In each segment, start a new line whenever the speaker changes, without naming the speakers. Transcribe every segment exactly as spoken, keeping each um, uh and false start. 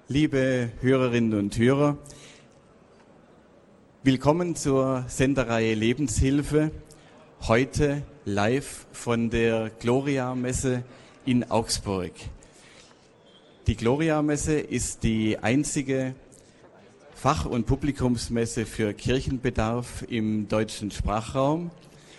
Liebe Hörerinnen und Hörer, willkommen zur Sendereihe Lebenshilfe, heute live von der Gloria-Messe in Augsburg. Die Gloria-Messe ist die einzige Fach- und Publikumsmesse für Kirchenbedarf im deutschen Sprachraum.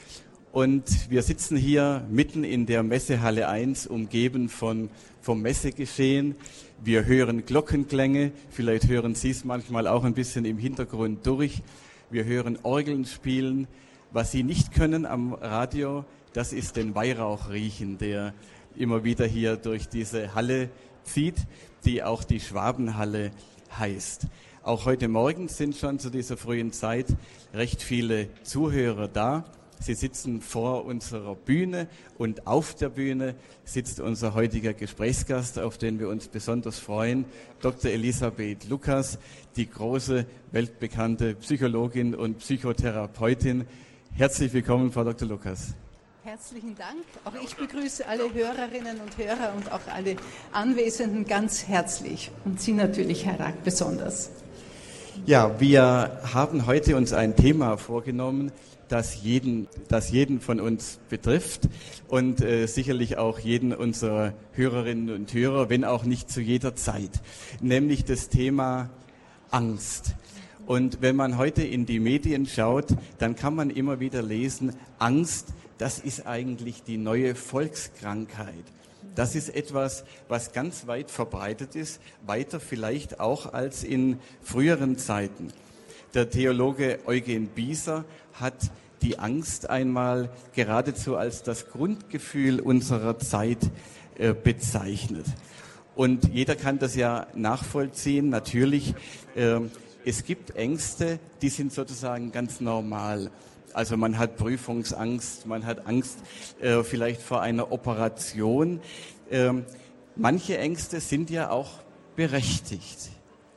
Und wir sitzen hier mitten in der Messehalle eins, umgeben von, vom Messegeschehen. Wir hören Glockenklänge, vielleicht hören Sie es manchmal auch ein bisschen im Hintergrund durch. Wir hören Orgeln spielen. Was Sie nicht können am Radio, das ist den Weihrauch riechen, der immer wieder hier durch diese Halle zieht, die auch die Schwabenhalle heißt. Auch heute Morgen sind schon zu dieser frühen Zeit recht viele Zuhörer da. Sie sitzen vor unserer Bühne und auf der Bühne sitzt unser heutiger Gesprächsgast, auf den wir uns besonders freuen, Doktor Elisabeth Lukas, die große, weltbekannte Psychologin und Psychotherapeutin. Herzlich willkommen, Frau Doktor Lukas.
Herzlichen Dank. Auch ich begrüße alle Hörerinnen und Hörer und auch alle Anwesenden ganz herzlich und Sie natürlich, Herr Rack, besonders.
Ja, wir haben heute uns ein Thema vorgenommen, das jeden, das jeden von uns betrifft und äh, sicherlich auch jeden unserer Hörerinnen und Hörer, wenn auch nicht zu jeder Zeit, nämlich das Thema Angst. Und wenn man heute in die Medien schaut, dann kann man immer wieder lesen, Angst, das ist eigentlich die neue Volkskrankheit. Das ist etwas, was ganz weit verbreitet ist, weiter vielleicht auch als in früheren Zeiten. Der Theologe Eugen Bieser hat die Angst einmal geradezu als das Grundgefühl unserer Zeit äh, bezeichnet. Und jeder kann das ja nachvollziehen. Natürlich, äh, es gibt Ängste, die sind sozusagen ganz normal. Also man hat Prüfungsangst, man hat Angst äh, vielleicht vor einer Operation. Ähm, manche Ängste sind ja auch berechtigt.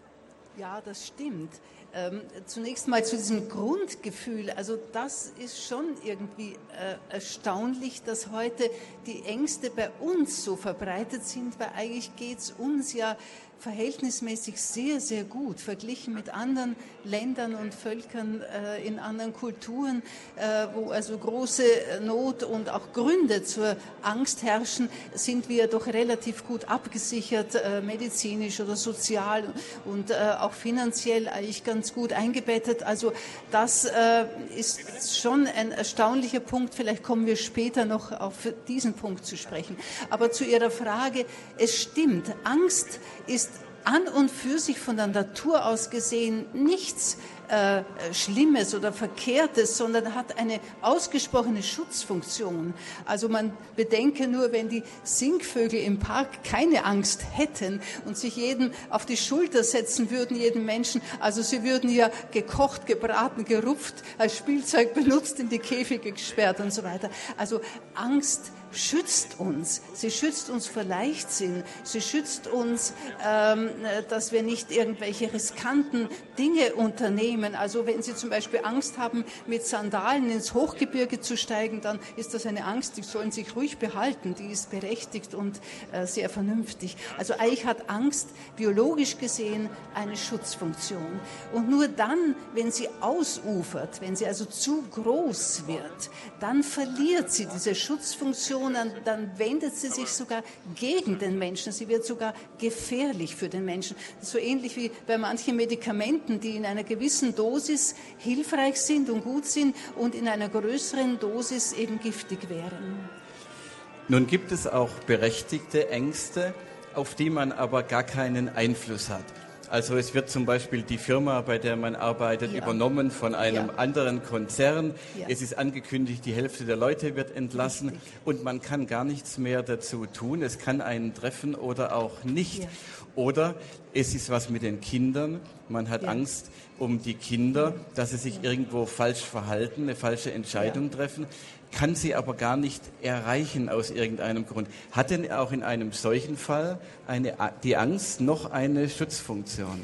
Ja, das stimmt. Ähm, zunächst mal zu diesem Grundgefühl. Also das ist schon irgendwie äh, erstaunlich, dass heute die Ängste bei uns so verbreitet sind, weil eigentlich geht es uns ja verhältnismäßig sehr, sehr gut, verglichen mit anderen Ländern und Völkern äh, in anderen Kulturen, äh, wo also große Not und auch Gründe zur Angst herrschen, sind wir doch relativ gut abgesichert, äh, medizinisch oder sozial und äh, auch finanziell eigentlich ganz gut eingebettet. Also das äh, ist schon ein erstaunlicher Punkt. Vielleicht kommen wir später noch auf diesen Punkt zu sprechen. Aber zu Ihrer Frage, es stimmt, Angst ist an und für sich von der Natur aus gesehen nichts äh, Schlimmes oder Verkehrtes, sondern hat eine ausgesprochene Schutzfunktion. Also man bedenke nur, wenn die Singvögel im Park keine Angst hätten und sich jeden auf die Schulter setzen würden, jeden Menschen, also sie würden ja gekocht, gebraten, gerupft, als Spielzeug benutzt, in die Käfige gesperrt und so weiter. Also Angst schützt uns. Sie schützt uns vor Leichtsinn. Sie schützt uns, ähm, dass wir nicht irgendwelche riskanten Dinge unternehmen. Also wenn Sie zum Beispiel Angst haben, mit Sandalen ins Hochgebirge zu steigen, dann ist das eine Angst, die sollen sich ruhig behalten. Die ist berechtigt und äh, sehr vernünftig. Also eigentlich hat Angst biologisch gesehen eine Schutzfunktion. Und nur dann, wenn sie ausufert, wenn sie also zu groß wird, dann verliert sie diese Schutzfunktion. Dann, dann wendet sie sich sogar gegen den Menschen. Sie wird sogar gefährlich für den Menschen. Das ist so ähnlich wie bei manchen Medikamenten, die in einer gewissen Dosis hilfreich sind und gut sind und in einer größeren Dosis eben giftig wären.
Nun gibt es auch berechtigte Ängste, auf die man aber gar keinen Einfluss hat. Also es wird zum Beispiel die Firma, bei der man arbeitet, ja. übernommen von einem ja. anderen Konzern. Ja. Es ist angekündigt, die Hälfte der Leute wird entlassen. Richtig. Und man kann gar nichts mehr dazu tun. Es kann einen treffen oder auch nicht. Ja. Oder es ist was mit den Kindern. Man hat ja. Angst um die Kinder, dass sie sich ja. irgendwo falsch verhalten, eine falsche Entscheidung ja. treffen. Kann sie aber gar nicht erreichen aus irgendeinem Grund. Hat denn auch in einem solchen Fall eine, die Angst noch eine Schutzfunktion?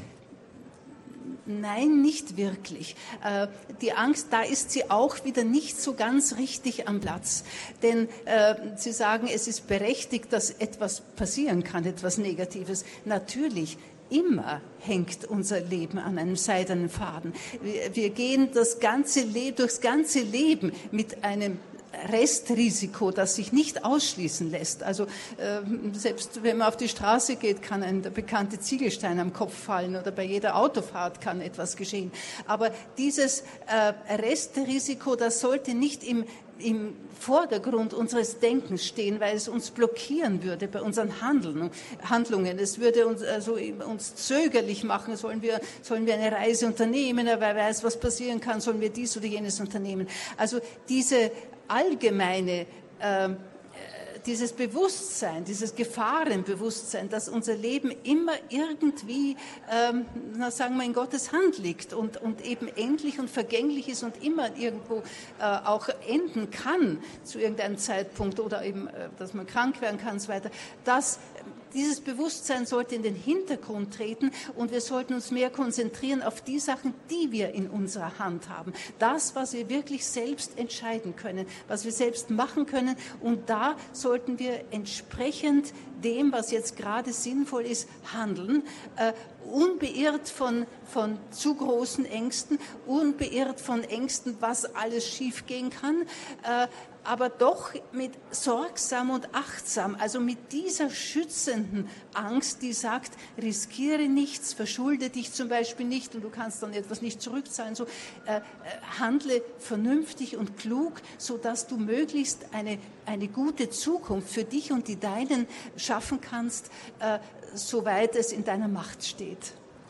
Nein, nicht wirklich. Äh, die Angst, da ist sie auch wieder nicht so ganz richtig am Platz. Denn äh, Sie sagen, es ist berechtigt, dass etwas passieren kann, etwas Negatives. Natürlich, immer hängt unser Leben an einem seidenen Faden. Wir, wir gehen das ganze Le- durchs ganze Leben mit einem Restrisiko, das sich nicht ausschließen lässt. Also äh, selbst wenn man auf die Straße geht, kann ein der bekannte Ziegelstein am Kopf fallen oder bei jeder Autofahrt kann etwas geschehen. Aber dieses äh, Restrisiko, das sollte nicht im im Vordergrund unseres Denkens stehen, weil es uns blockieren würde bei unseren Handeln, Handlungen. Es würde uns, also uns zögerlich machen. Sollen wir, sollen wir eine Reise unternehmen? Wer weiß, was passieren kann? Sollen wir dies oder jenes unternehmen? Also diese allgemeine äh, dieses Bewusstsein, dieses Gefahrenbewusstsein, dass unser Leben immer irgendwie, ähm, na sagen wir, in Gottes Hand liegt und, und eben endlich und vergänglich ist und immer irgendwo äh, auch enden kann zu irgendeinem Zeitpunkt oder eben, äh, dass man krank werden kann und so weiter, das Dieses Bewusstsein sollte in den Hintergrund treten und wir sollten uns mehr konzentrieren auf die Sachen, die wir in unserer Hand haben. Das, was wir wirklich selbst entscheiden können, was wir selbst machen können. Und da sollten wir entsprechend dem, was jetzt gerade sinnvoll ist, handeln, äh, unbeirrt von, von zu großen Ängsten, unbeirrt von Ängsten, was alles schiefgehen kann, äh, aber doch mit sorgsam und achtsam, also mit dieser schützenden Angst, die sagt, riskiere nichts, verschulde dich zum Beispiel nicht und du kannst dann etwas nicht zurückzahlen, so äh, handle vernünftig und klug, sodass du möglichst eine, eine gute Zukunft für dich und die Deinen schaffen kannst, äh, soweit es in deiner Macht steht.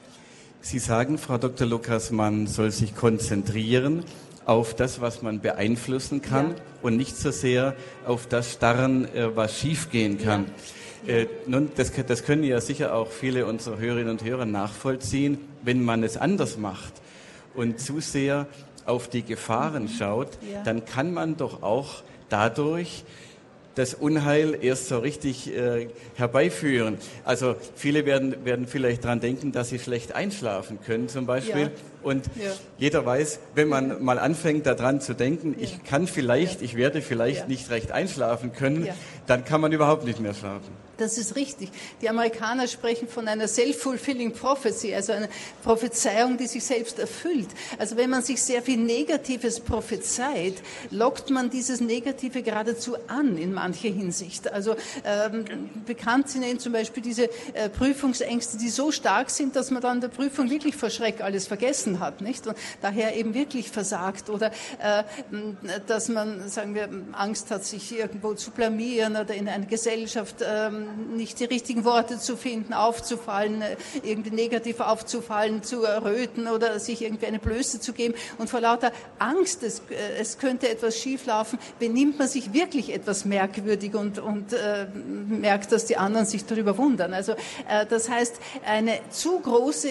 Sie sagen, Frau Doktor Lukas, man soll sich konzentrieren auf das, was man beeinflussen kann, ja, und nicht so sehr auf das starren, was schiefgehen kann. Ja. Äh, nun, das, das können ja sicher auch viele unserer Hörerinnen und Hörer nachvollziehen, wenn man es anders macht und zu sehr auf die Gefahren schaut, ja, dann kann man doch auch dadurch das Unheil erst so richtig äh, herbeiführen. Also viele werden, werden vielleicht dran denken, dass sie schlecht einschlafen können zum Beispiel. Ja. Und ja, jeder weiß, wenn man mal anfängt, daran zu denken, ja, ich kann vielleicht, ja, ich werde vielleicht ja nicht recht einschlafen können, ja, dann kann man überhaupt nicht mehr schlafen.
Das ist richtig. Die Amerikaner sprechen von einer self-fulfilling prophecy, also einer Prophezeiung, die sich selbst erfüllt. Also wenn man sich sehr viel Negatives prophezeit, lockt man dieses Negative geradezu an in mancher Hinsicht. Also ähm, bekannt sind eben zum Beispiel diese äh, Prüfungsängste, die so stark sind, dass man dann der Prüfung wirklich vor Schreck alles vergessen hat, nicht? Und daher eben wirklich versagt. Oder äh, dass man, sagen wir, Angst hat, sich irgendwo zu blamieren oder in einer Gesellschaft ähm, nicht die richtigen Worte zu finden, aufzufallen, irgendwie negativ aufzufallen, zu erröten oder sich irgendwie eine Blöße zu geben. Und vor lauter Angst, es, es könnte etwas schieflaufen, benimmt man sich wirklich etwas merkwürdig und, und äh, merkt, dass die anderen sich darüber wundern. Also äh, das heißt, eine zu große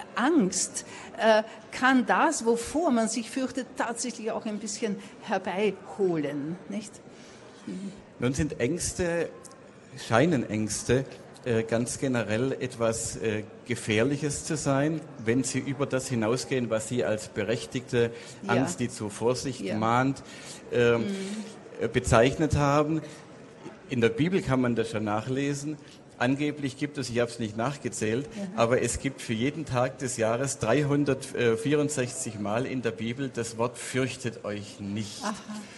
Angst äh, kann das, wovor man sich fürchtet, tatsächlich auch ein bisschen herbeiholen, nicht?
Mhm. Nun sind Ängste, scheinen Ängste äh, ganz generell etwas äh, Gefährliches zu sein, wenn sie über das hinausgehen, was Sie als berechtigte Angst, ja, die zur Vorsicht, ja, mahnt, äh, mhm. bezeichnet haben. In der Bibel kann man das schon nachlesen. Angeblich gibt es, ich habe es nicht nachgezählt, ja, aber es gibt für jeden Tag des Jahres dreihundertvierundsechzig Mal in der Bibel das Wort fürchtet euch nicht. Aha.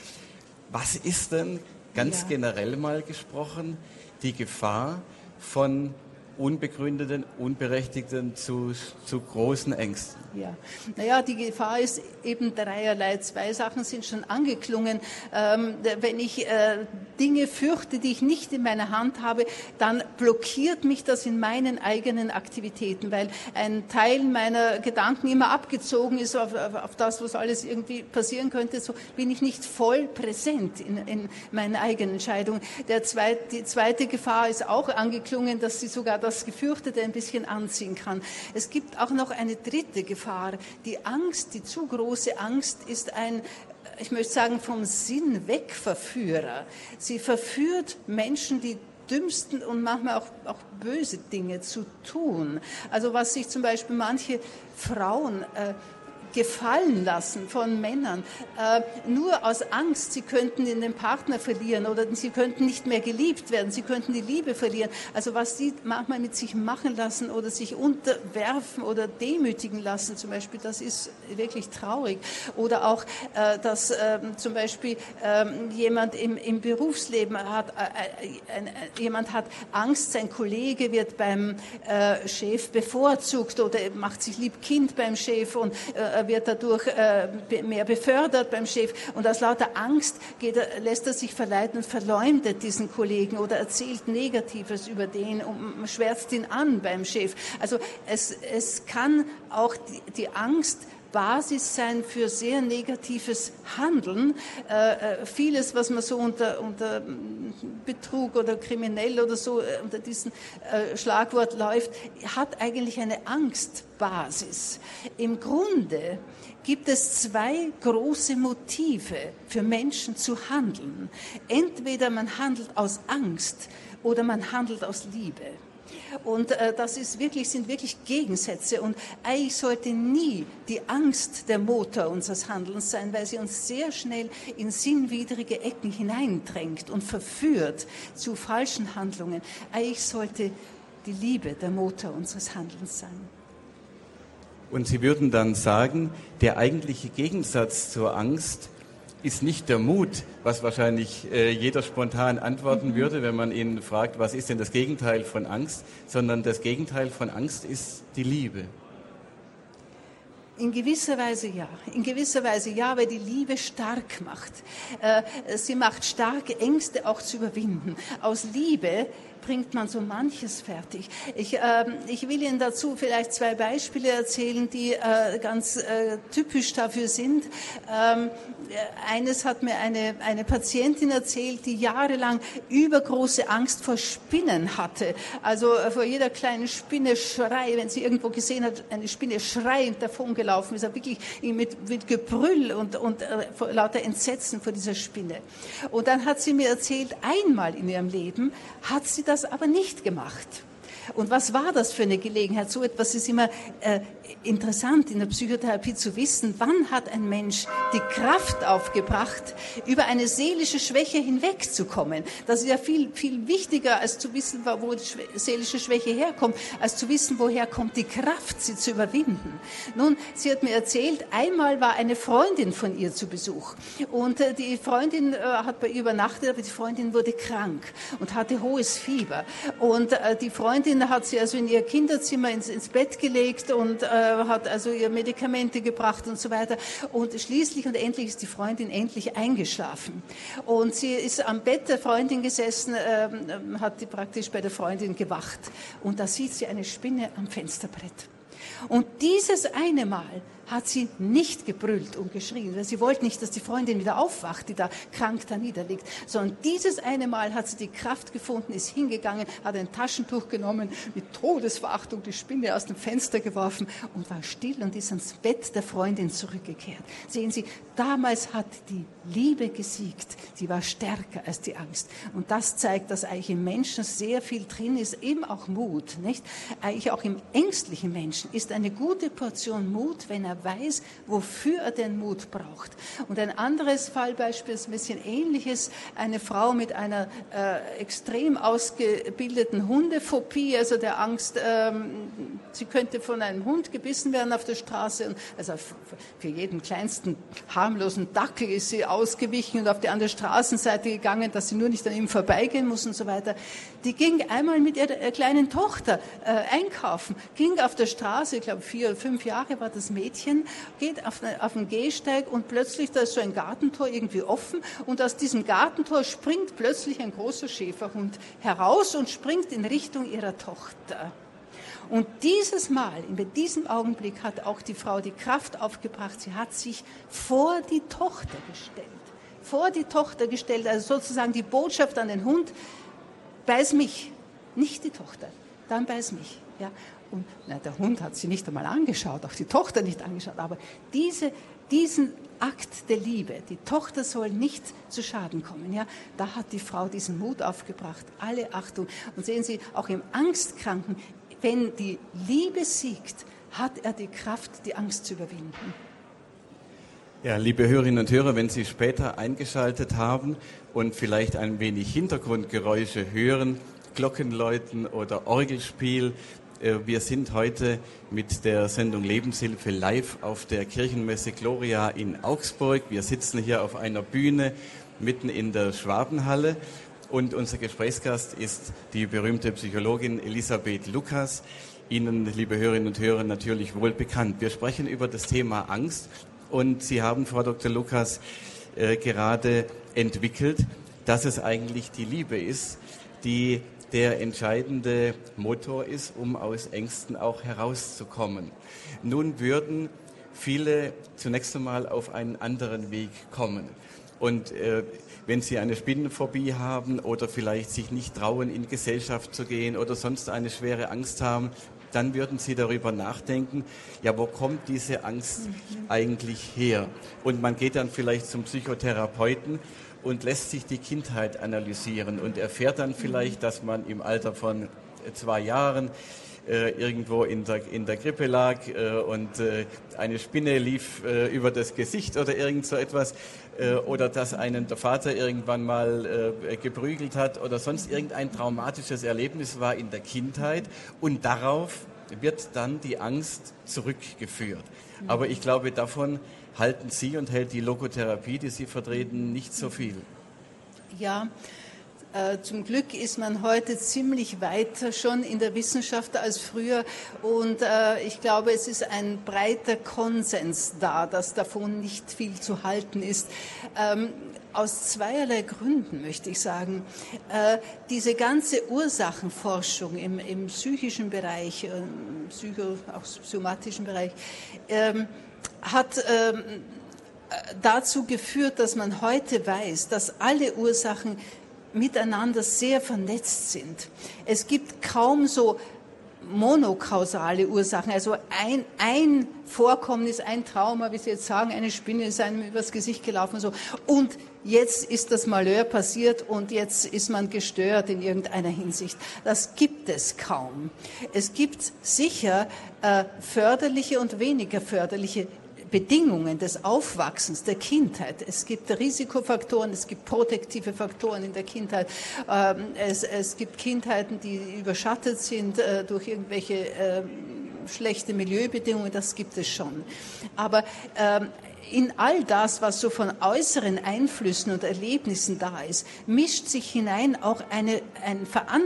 Was ist denn ganz, ja, generell mal gesprochen die Gefahr von unbegründeten, unberechtigten zu, zu großen Ängsten?
Ja, naja, die Gefahr ist eben dreierlei. Zwei Sachen sind schon angeklungen. Ähm, wenn ich äh, Dinge fürchte, die ich nicht in meiner Hand habe, dann blockiert mich das in meinen eigenen Aktivitäten, weil ein Teil meiner Gedanken immer abgezogen ist auf, auf, auf das, was alles irgendwie passieren könnte. So bin ich nicht voll präsent in, in meinen eigenen Entscheidungen. Der zweite, die zweite Gefahr ist auch angeklungen, dass sie sogar das Gefürchtete ein bisschen anziehen kann. Es gibt auch noch eine dritte Gefahr. Die Angst, die zu große Angst ist ein, ich möchte sagen, vom Sinn weg Verführer. Sie verführt Menschen, die dümmsten und manchmal auch, auch böse Dinge zu tun. Also was sich zum Beispiel manche Frauen äh, gefallen lassen von Männern, äh, nur aus Angst, sie könnten den Partner verlieren oder sie könnten nicht mehr geliebt werden, sie könnten die Liebe verlieren. Also was sie manchmal mit sich machen lassen oder sich unterwerfen oder demütigen lassen zum Beispiel, das ist wirklich traurig. Oder auch, äh, dass äh, zum Beispiel äh, jemand im, im Berufsleben hat, äh, äh, jemand hat Angst, sein Kollege wird beim äh, Chef bevorzugt oder macht sich lieb Kind beim Chef und äh, wird dadurch äh, mehr befördert beim Chef. Und aus lauter Angst geht er, lässt er sich verleiten und verleumdet diesen Kollegen oder erzählt Negatives über den und schwärzt ihn an beim Chef. Also es, es kann auch die, die Angst Basis sein für sehr negatives Handeln. Äh, vieles, was man so unter, unter Betrug oder kriminell oder so äh, unter diesem äh, Schlagwort läuft, hat eigentlich eine Angstbasis. Im Grunde gibt es zwei große Motive für Menschen zu handeln. Entweder man handelt aus Angst oder man handelt aus Liebe. Und äh, das ist wirklich, sind wirklich Gegensätze. Und eigentlich sollte nie die Angst der Motor unseres Handelns sein, weil sie uns sehr schnell in sinnwidrige Ecken hineindrängt und verführt zu falschen Handlungen. Eigentlich sollte die Liebe der Motor unseres Handelns sein.
Und Sie würden dann sagen, der eigentliche Gegensatz zur Angst ist nicht der Mut, was wahrscheinlich äh, jeder spontan antworten mhm. würde, wenn man ihn fragt, was ist denn das Gegenteil von Angst, sondern das Gegenteil von Angst ist die Liebe.
In gewisser Weise ja, in gewisser Weise ja, weil die Liebe stark macht. Äh, sie macht stark, Ängste auch zu überwinden. Aus Liebe bringt man so manches fertig. Ich, äh, ich will Ihnen dazu vielleicht zwei Beispiele erzählen, die äh, ganz äh, typisch dafür sind. Ähm, eines hat mir eine, eine Patientin erzählt, die jahrelang übergroße Angst vor Spinnen hatte. Also äh, vor jeder kleinen Spinne Schrei, wenn sie irgendwo gesehen hat, eine Spinne schreiend davongelaufen ist, wirklich mit, mit Gebrüll und, und äh, vor lauter Entsetzen vor dieser Spinne. Und dann hat sie mir erzählt, einmal in ihrem Leben hat sie das aber nicht gemacht. Und was war das für eine Gelegenheit? So etwas ist immer äh, interessant in der Psychotherapie zu wissen. Wann hat ein Mensch die Kraft aufgebracht, über eine seelische Schwäche hinwegzukommen? Das ist ja viel, viel wichtiger, als zu wissen, wo die seelische Schwäche herkommt, als zu wissen, woher kommt die Kraft, sie zu überwinden. Nun, sie hat mir erzählt, einmal war eine Freundin von ihr zu Besuch. Und äh, die Freundin äh, hat bei ihr übernachtet, aber die Freundin wurde krank und hatte hohes Fieber. Und äh, die Freundin hat sie also in ihr Kinderzimmer ins, ins Bett gelegt und äh, hat also ihr Medikamente gebracht und so weiter. Und schließlich und endlich ist die Freundin endlich eingeschlafen. Und sie ist am Bett der Freundin gesessen, äh, hat die praktisch bei der Freundin gewacht. Und da sieht sie eine Spinne am Fensterbrett. Und dieses eine Mal hat sie nicht gebrüllt und geschrien, weil sie wollte nicht, dass die Freundin wieder aufwacht, die da krank da niederliegt, sondern dieses eine Mal hat sie die Kraft gefunden, ist hingegangen, hat ein Taschentuch genommen, mit Todesverachtung die Spinne aus dem Fenster geworfen und war still und ist ans Bett der Freundin zurückgekehrt. Sehen Sie, damals hat die Liebe gesiegt, die war stärker als die Angst. Und das zeigt, dass eigentlich im Menschen sehr viel drin ist, eben auch Mut, nicht? Eigentlich auch im ängstlichen Menschen ist eine gute Portion Mut, wenn er weiß, wofür er den Mut braucht. Und ein anderes Fallbeispiel ist ein bisschen ähnliches. Eine Frau mit einer äh, extrem ausgebildeten Hundephobie, also der Angst, ähm, sie könnte von einem Hund gebissen werden auf der Straße. Und also für jeden kleinsten harmlosen Dackel ist sie ausgewichen und auf die andere Straßenseite gegangen, dass sie nur nicht an ihm vorbeigehen muss und so weiter. Die ging einmal mit ihrer kleinen Tochter äh, einkaufen, ging auf der Straße, ich glaube vier oder fünf Jahre war das Mädchen, geht auf, auf den Gehsteig und plötzlich, da ist so ein Gartentor irgendwie offen und aus diesem Gartentor springt plötzlich ein großer Schäferhund heraus und springt in Richtung ihrer Tochter. Und dieses Mal, in diesem Augenblick hat auch die Frau die Kraft aufgebracht, sie hat sich vor die Tochter gestellt. Vor die Tochter gestellt, also sozusagen die Botschaft an den Hund, beiß mich, nicht die Tochter, dann beiß mich. Ja. Und na, der Hund hat sie nicht einmal angeschaut, auch die Tochter nicht angeschaut, aber diese, diesen Akt der Liebe, die Tochter soll nicht zu Schaden kommen, ja, da hat die Frau diesen Mut aufgebracht, alle Achtung. Und sehen Sie, auch im Angstkranken, wenn die Liebe siegt, hat er die Kraft, die Angst zu überwinden.
Ja, liebe Hörerinnen und Hörer, wenn Sie später eingeschaltet haben und vielleicht ein wenig Hintergrundgeräusche hören, Glockenläuten oder Orgelspiel, wir sind heute mit der Sendung Lebenshilfe live auf der Kirchenmesse Gloria in Augsburg. Wir sitzen hier auf einer Bühne mitten in der Schwabenhalle und unser Gesprächsgast ist die berühmte Psychologin Elisabeth Lukas. Ihnen, liebe Hörerinnen und Hörer, natürlich wohl bekannt. Wir sprechen über das Thema Angst. Und Sie haben, Frau Doktor Lukas, äh, gerade entwickelt, dass es eigentlich die Liebe ist, die der entscheidende Motor ist, um aus Ängsten auch herauszukommen. Nun würden viele zunächst einmal auf einen anderen Weg kommen. Und äh, wenn Sie eine Spinnenphobie haben oder vielleicht sich nicht trauen, in Gesellschaft zu gehen oder sonst eine schwere Angst haben, dann würden Sie darüber nachdenken, ja, wo kommt diese Angst eigentlich her? Und man geht dann vielleicht zum Psychotherapeuten und lässt sich die Kindheit analysieren und erfährt dann vielleicht, dass man im Alter von zwei Jahren äh, irgendwo in der, in der Krippe lag äh, und äh, eine Spinne lief äh, über das Gesicht oder irgend so etwas äh, oder dass einen der Vater irgendwann mal äh, geprügelt hat oder sonst irgendein traumatisches Erlebnis war in der Kindheit und darauf wird dann die Angst zurückgeführt. Aber ich glaube, davon halten Sie und hält die Logotherapie, die Sie vertreten, nicht so viel.
Ja, äh, zum Glück ist man heute ziemlich weiter schon in der Wissenschaft als früher und äh, ich glaube, es ist ein breiter Konsens da, dass davon nicht viel zu halten ist. Ähm, Aus zweierlei Gründen möchte ich sagen. Äh, diese ganze Ursachenforschung im, im psychischen Bereich, äh, psycho, auch somatischen Bereich, ähm, hat ähm, dazu geführt, dass man heute weiß, dass alle Ursachen miteinander sehr vernetzt sind. Es gibt kaum so monokausale Ursachen, also ein, ein Vorkommnis, ein Trauma, wie Sie jetzt sagen, eine Spinne ist einem übers Gesicht gelaufen, so, und jetzt ist das Malheur passiert und jetzt ist man gestört in irgendeiner Hinsicht. Das gibt es kaum. Es gibt sicher äh, förderliche und weniger förderliche Bedingungen des Aufwachsens, der Kindheit. Es gibt Risikofaktoren, es gibt protektive Faktoren in der Kindheit. Es, es gibt Kindheiten, die überschattet sind durch irgendwelche schlechte Milieubedingungen, das gibt es schon. Aber in all das, was so von äußeren Einflüssen und Erlebnissen da ist, mischt sich hinein auch eine, eine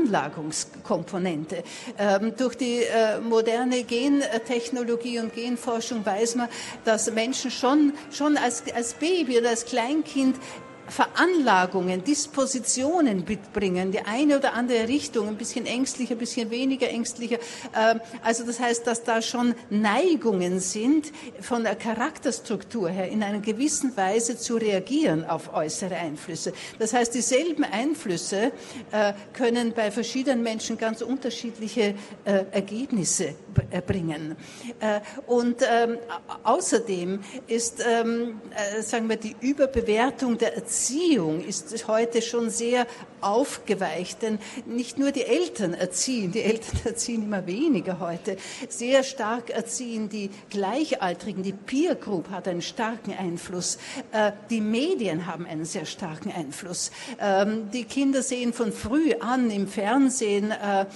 Veranlagungskomponente. Ähm, durch die äh, moderne Gentechnologie und Genforschung weiß man, dass Menschen schon, schon als, als Baby oder als Kleinkind Veranlagungen, Dispositionen mitbringen, die eine oder andere Richtung, ein bisschen ängstlicher, ein bisschen weniger ängstlicher. Also das heißt, dass da schon Neigungen sind, von der Charakterstruktur her in einer gewissen Weise zu reagieren auf äußere Einflüsse. Das heißt, dieselben Einflüsse können bei verschiedenen Menschen ganz unterschiedliche Ergebnisse bringen. Und außerdem ist, sagen wir, die Überbewertung der Erziehung Erziehung ist heute schon sehr aufgeweicht, denn nicht nur die Eltern erziehen, die Eltern erziehen immer weniger heute, sehr stark erziehen die Gleichaltrigen, die Peer Group hat einen starken Einfluss, die Medien haben einen sehr starken Einfluss, die Kinder sehen von früh an im Fernsehen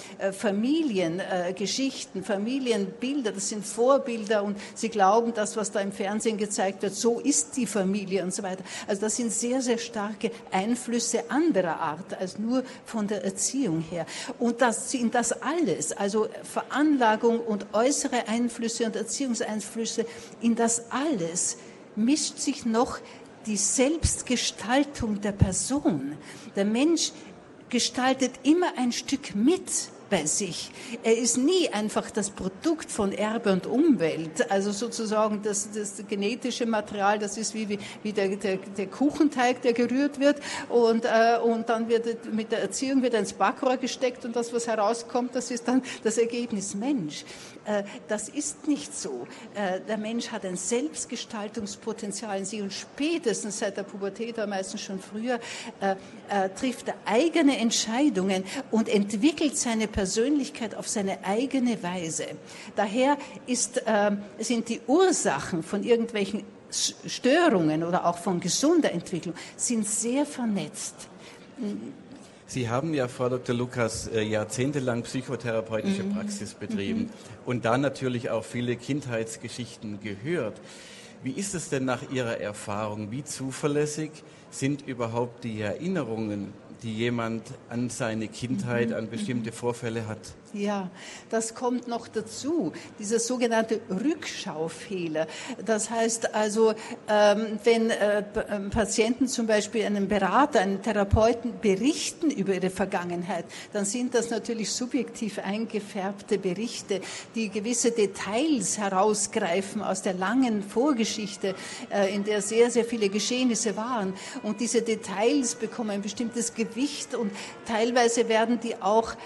Familiengeschichten, Familienbilder, das sind Vorbilder und sie glauben, das, was da im Fernsehen gezeigt wird, so ist die Familie und so weiter. Also das sind sehr, sehr starke Einflüsse anderer Art als nur von der Erziehung her. Und das sind das alles, also Veranlagung und äußere Einflüsse und Erziehungseinflüsse, in das alles mischt sich noch die Selbstgestaltung der Person. Der Mensch gestaltet immer ein Stück mit bei sich. Er ist nie einfach das Produkt von Erbe und Umwelt, also sozusagen das, das genetische Material, das ist wie, wie der, der, der Kuchenteig, der gerührt wird und, äh, und dann wird mit der Erziehung wird ins Backrohr gesteckt und das, was herauskommt, das ist dann das Ergebnis Mensch. Äh, das ist nicht so. Äh, der Mensch hat ein Selbstgestaltungspotenzial in sich und spätestens seit der Pubertät, aber meistens schon früher, äh, äh, trifft er eigene Entscheidungen und entwickelt seine Persönlichkeit auf seine eigene Weise. Daher ist, äh, sind die Ursachen von irgendwelchen Störungen oder auch von gesunder Entwicklung sind sehr vernetzt.
Sie haben ja, Frau Doktor Lukas, jahrzehntelang psychotherapeutische
Mhm.
Praxis betrieben
Mhm.
und da natürlich auch viele Kindheitsgeschichten gehört. Wie ist es denn nach Ihrer Erfahrung? Wie zuverlässig sind überhaupt die Erinnerungen, die jemand an seine Kindheit, an bestimmte Vorfälle hat?
Ja, das kommt noch dazu, dieser sogenannte Rückschaufehler. Das heißt also, ähm, wenn äh, Patienten zum Beispiel einem Berater, einem Therapeuten berichten über ihre Vergangenheit, dann sind das natürlich subjektiv eingefärbte Berichte, die gewisse Details herausgreifen aus der langen Vorgeschichte, äh, in der sehr, sehr viele Geschehnisse waren. Und diese Details bekommen ein bestimmtes Gewicht und teilweise werden die auch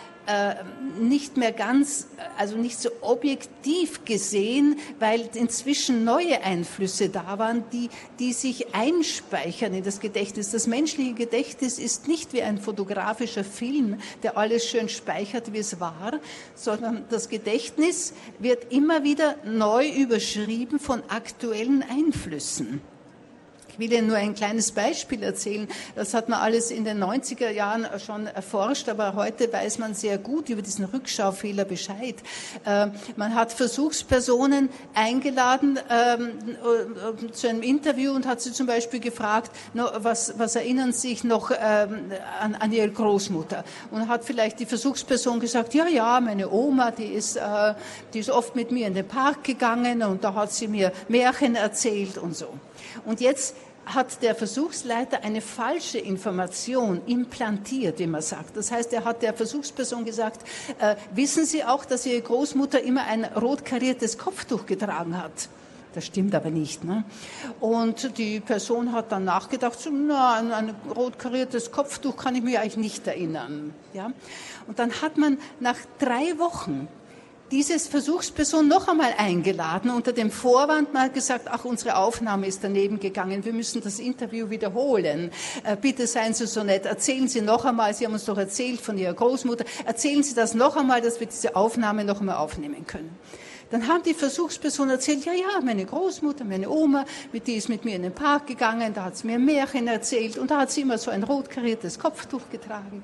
nicht mehr ganz, also nicht so objektiv gesehen, weil inzwischen neue Einflüsse da waren, die, die sich einspeichern in das Gedächtnis. Das menschliche Gedächtnis ist nicht wie ein fotografischer Film, der alles schön speichert, wie es war, sondern das Gedächtnis wird immer wieder neu überschrieben von aktuellen Einflüssen. Ich will Ihnen nur ein kleines Beispiel erzählen. Das hat man alles in den neunziger Jahren schon erforscht, aber heute weiß man sehr gut über diesen Rückschaufehler Bescheid. Äh, man hat Versuchspersonen eingeladen ähm, äh, zu einem Interview und hat sie zum Beispiel gefragt, no, was, was erinnern Sie sich noch ähm, an, an Ihre Großmutter? Und hat vielleicht die Versuchsperson gesagt, ja, ja, meine Oma, die ist, äh, die ist oft mit mir in den Park gegangen und da hat sie mir Märchen erzählt und so. Und jetzt hat der Versuchsleiter eine falsche Information implantiert, wie man sagt. Das heißt, er hat der Versuchsperson gesagt, äh, wissen Sie auch, dass Ihre Großmutter immer ein rot kariertes Kopftuch getragen hat? Das stimmt aber nicht. Ne? Und die Person hat dann nachgedacht, so, na, an ein rot kariertes Kopftuch kann ich mich eigentlich nicht erinnern. Ja? Und dann hat man nach drei Wochen diese Versuchsperson noch einmal eingeladen, unter dem Vorwand mal gesagt, ach, unsere Aufnahme ist daneben gegangen, wir müssen das Interview wiederholen. Äh, bitte seien Sie so nett, erzählen Sie noch einmal, Sie haben uns doch erzählt von Ihrer Großmutter, erzählen Sie das noch einmal, dass wir diese Aufnahme noch einmal aufnehmen können. Dann haben die Versuchspersonen erzählt, ja, ja, meine Großmutter, meine Oma, die ist mit mir in den Park gegangen, da hat sie mir Märchen erzählt und da hat sie immer so ein rot kariertes Kopftuch getragen.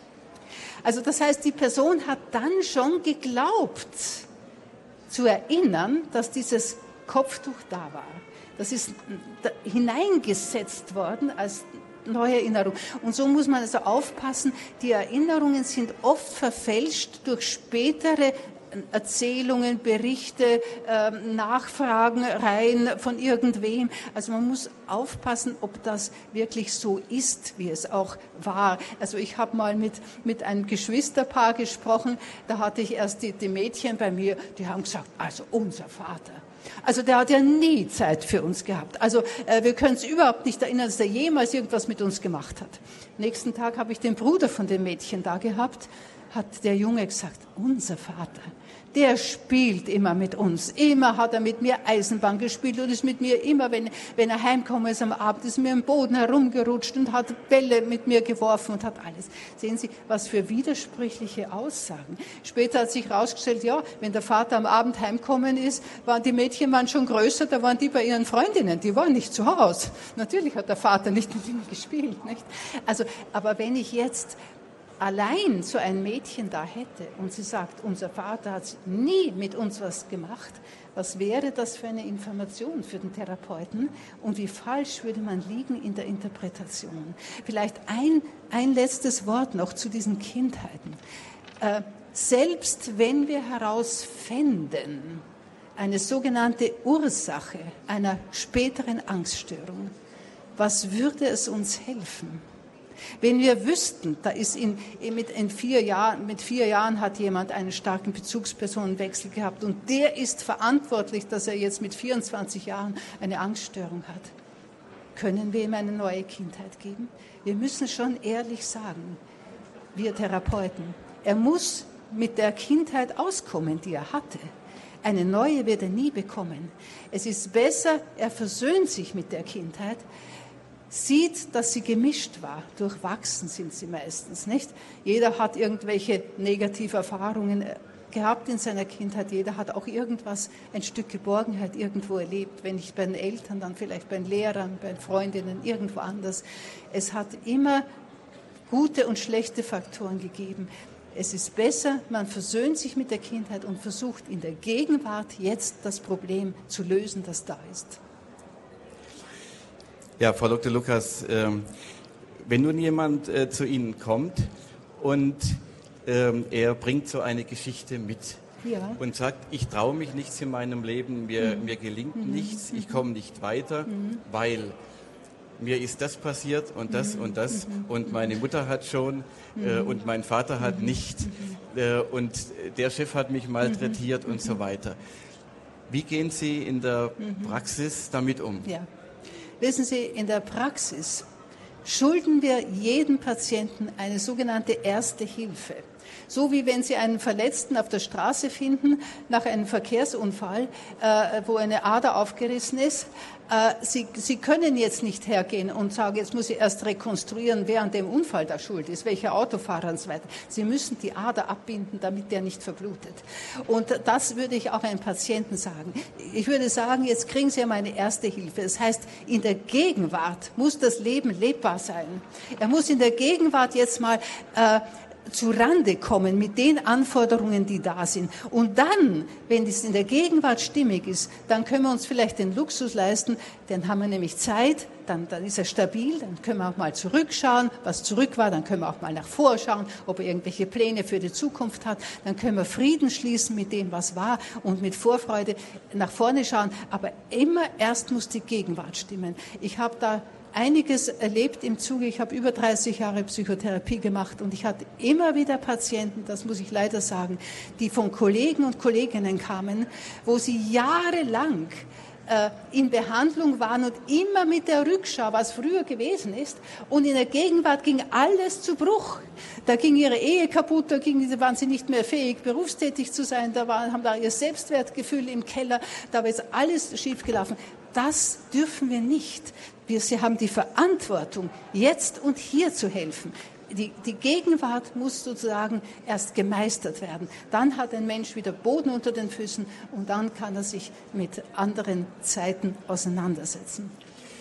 Also das heißt, die Person hat dann schon geglaubt, zu erinnern, dass dieses Kopftuch da war. Das ist hineingesetzt worden als neue Erinnerung. Und so muss man also aufpassen, die Erinnerungen sind oft verfälscht durch spätere Erzählungen, Berichte, äh, Nachfragen, Reihen von irgendwem. Also man muss aufpassen, ob das wirklich so ist, wie es auch war. Also ich habe mal mit, mit einem Geschwisterpaar gesprochen, da hatte ich erst die, die Mädchen bei mir, die haben gesagt, also unser Vater. Also der hat ja nie Zeit für uns gehabt. Also äh, wir können uns überhaupt nicht erinnern, dass er jemals irgendwas mit uns gemacht hat. Nächsten Tag habe ich den Bruder von dem Mädchen da gehabt, hat der Junge gesagt, unser Vater, der spielt immer mit uns. Immer hat er mit mir Eisenbahn gespielt und ist mit mir immer, wenn, wenn er heimgekommen ist am Abend, ist mir im Boden herumgerutscht und hat Bälle mit mir geworfen und hat alles. Sehen Sie, was für widersprüchliche Aussagen. Später hat sich herausgestellt, ja, wenn der Vater am Abend heimgekommen ist, waren die Mädchen waren schon größer, da waren die bei ihren Freundinnen, die waren nicht zu Hause. Natürlich hat der Vater nicht mit ihnen gespielt, nicht? Also, aber wenn ich jetzt allein so ein Mädchen da hätte und sie sagt, unser Vater hat nie mit uns was gemacht, was wäre das für eine Information für den Therapeuten und wie falsch würde man liegen in der Interpretation? Vielleicht ein, ein letztes Wort noch zu diesen Kindheiten. Äh, selbst wenn wir herausfänden, eine sogenannte Ursache einer späteren Angststörung, was würde es uns helfen? Wenn wir wüssten, da ist in, mit, in vier Jahren, mit vier Jahren hat jemand einen starken Bezugspersonenwechsel gehabt und der ist verantwortlich, dass er jetzt mit vierundzwanzig Jahren eine Angststörung hat. Können wir ihm eine neue Kindheit geben? Wir müssen schon ehrlich sagen, wir Therapeuten, er muss mit der Kindheit auskommen, die er hatte. Eine neue wird er nie bekommen. Es ist besser, er versöhnt sich mit der Kindheit, sieht, dass sie gemischt war. Durchwachsen sind sie meistens, nicht? Jeder hat irgendwelche negative Erfahrungen gehabt in seiner Kindheit. Jeder hat auch irgendwas, ein Stück Geborgenheit irgendwo erlebt. Wenn nicht bei den Eltern, dann vielleicht bei den Lehrern, bei den Freundinnen, irgendwo anders. Es hat immer gute und schlechte Faktoren gegeben. Es ist besser, man versöhnt sich mit der Kindheit und versucht in der Gegenwart jetzt das Problem zu lösen, das da ist.
Ja, Frau Doktor Lukas, ähm, wenn nun jemand äh, zu Ihnen kommt und ähm, er bringt so eine Geschichte mit ja. und sagt, ich traue mich nichts in meinem Leben, mir, mhm. mir gelingt mhm. nichts, ich komme nicht weiter, mhm. weil mir ist das passiert und das mhm. und das mhm. und meine Mutter hat schon mhm. äh, und mein Vater hat mhm. nicht äh, und der Chef hat mich malträtiert mhm. und so weiter. Wie gehen Sie in der mhm. Praxis damit um?
Ja. Wissen Sie, in der Praxis schulden wir jedem Patienten eine sogenannte Erste Hilfe. So wie wenn Sie einen Verletzten auf der Straße finden, nach einem Verkehrsunfall, äh, wo eine Ader aufgerissen ist. Äh, Sie, Sie können jetzt nicht hergehen und sagen, jetzt muss ich erst rekonstruieren, wer an dem Unfall da schuld ist, welcher Autofahrer und so weiter. Sie müssen die Ader abbinden, damit der nicht verblutet. Und das würde ich auch einem Patienten sagen. Ich würde sagen, jetzt kriegen Sie ja eine Erste Hilfe. Das heißt, in der Gegenwart muss das Leben lebbar sein. Er muss in der Gegenwart jetzt mal äh, zu Rande kommen mit den Anforderungen, die da sind. Und dann, wenn es in der Gegenwart stimmig ist, dann können wir uns vielleicht den Luxus leisten, dann haben wir nämlich Zeit, dann, dann ist er stabil, dann können wir auch mal zurückschauen, was zurück war, dann können wir auch mal nach vorschauen, ob er irgendwelche Pläne für die Zukunft hat, dann können wir Frieden schließen mit dem, was war und mit Vorfreude nach vorne schauen. Aber immer erst muss die Gegenwart stimmen. Ich habe da einiges erlebt im Zuge, ich habe über dreißig Jahre Psychotherapie gemacht und ich hatte immer wieder Patienten, das muss ich leider sagen, die von Kollegen und Kolleginnen kamen, wo sie jahrelang äh, in Behandlung waren und immer mit der Rückschau, was früher gewesen ist, und in der Gegenwart ging alles zu Bruch. Da ging ihre Ehe kaputt, da ging, da waren sie nicht mehr fähig, berufstätig zu sein, da waren, haben da ihr Selbstwertgefühl im Keller, da war jetzt alles schiefgelaufen. Das dürfen wir nicht. Wir sie haben die Verantwortung, jetzt und hier zu helfen. Die, die Gegenwart muss sozusagen erst gemeistert werden. Dann hat ein Mensch wieder Boden unter den Füßen und dann kann er sich mit anderen Zeiten auseinandersetzen.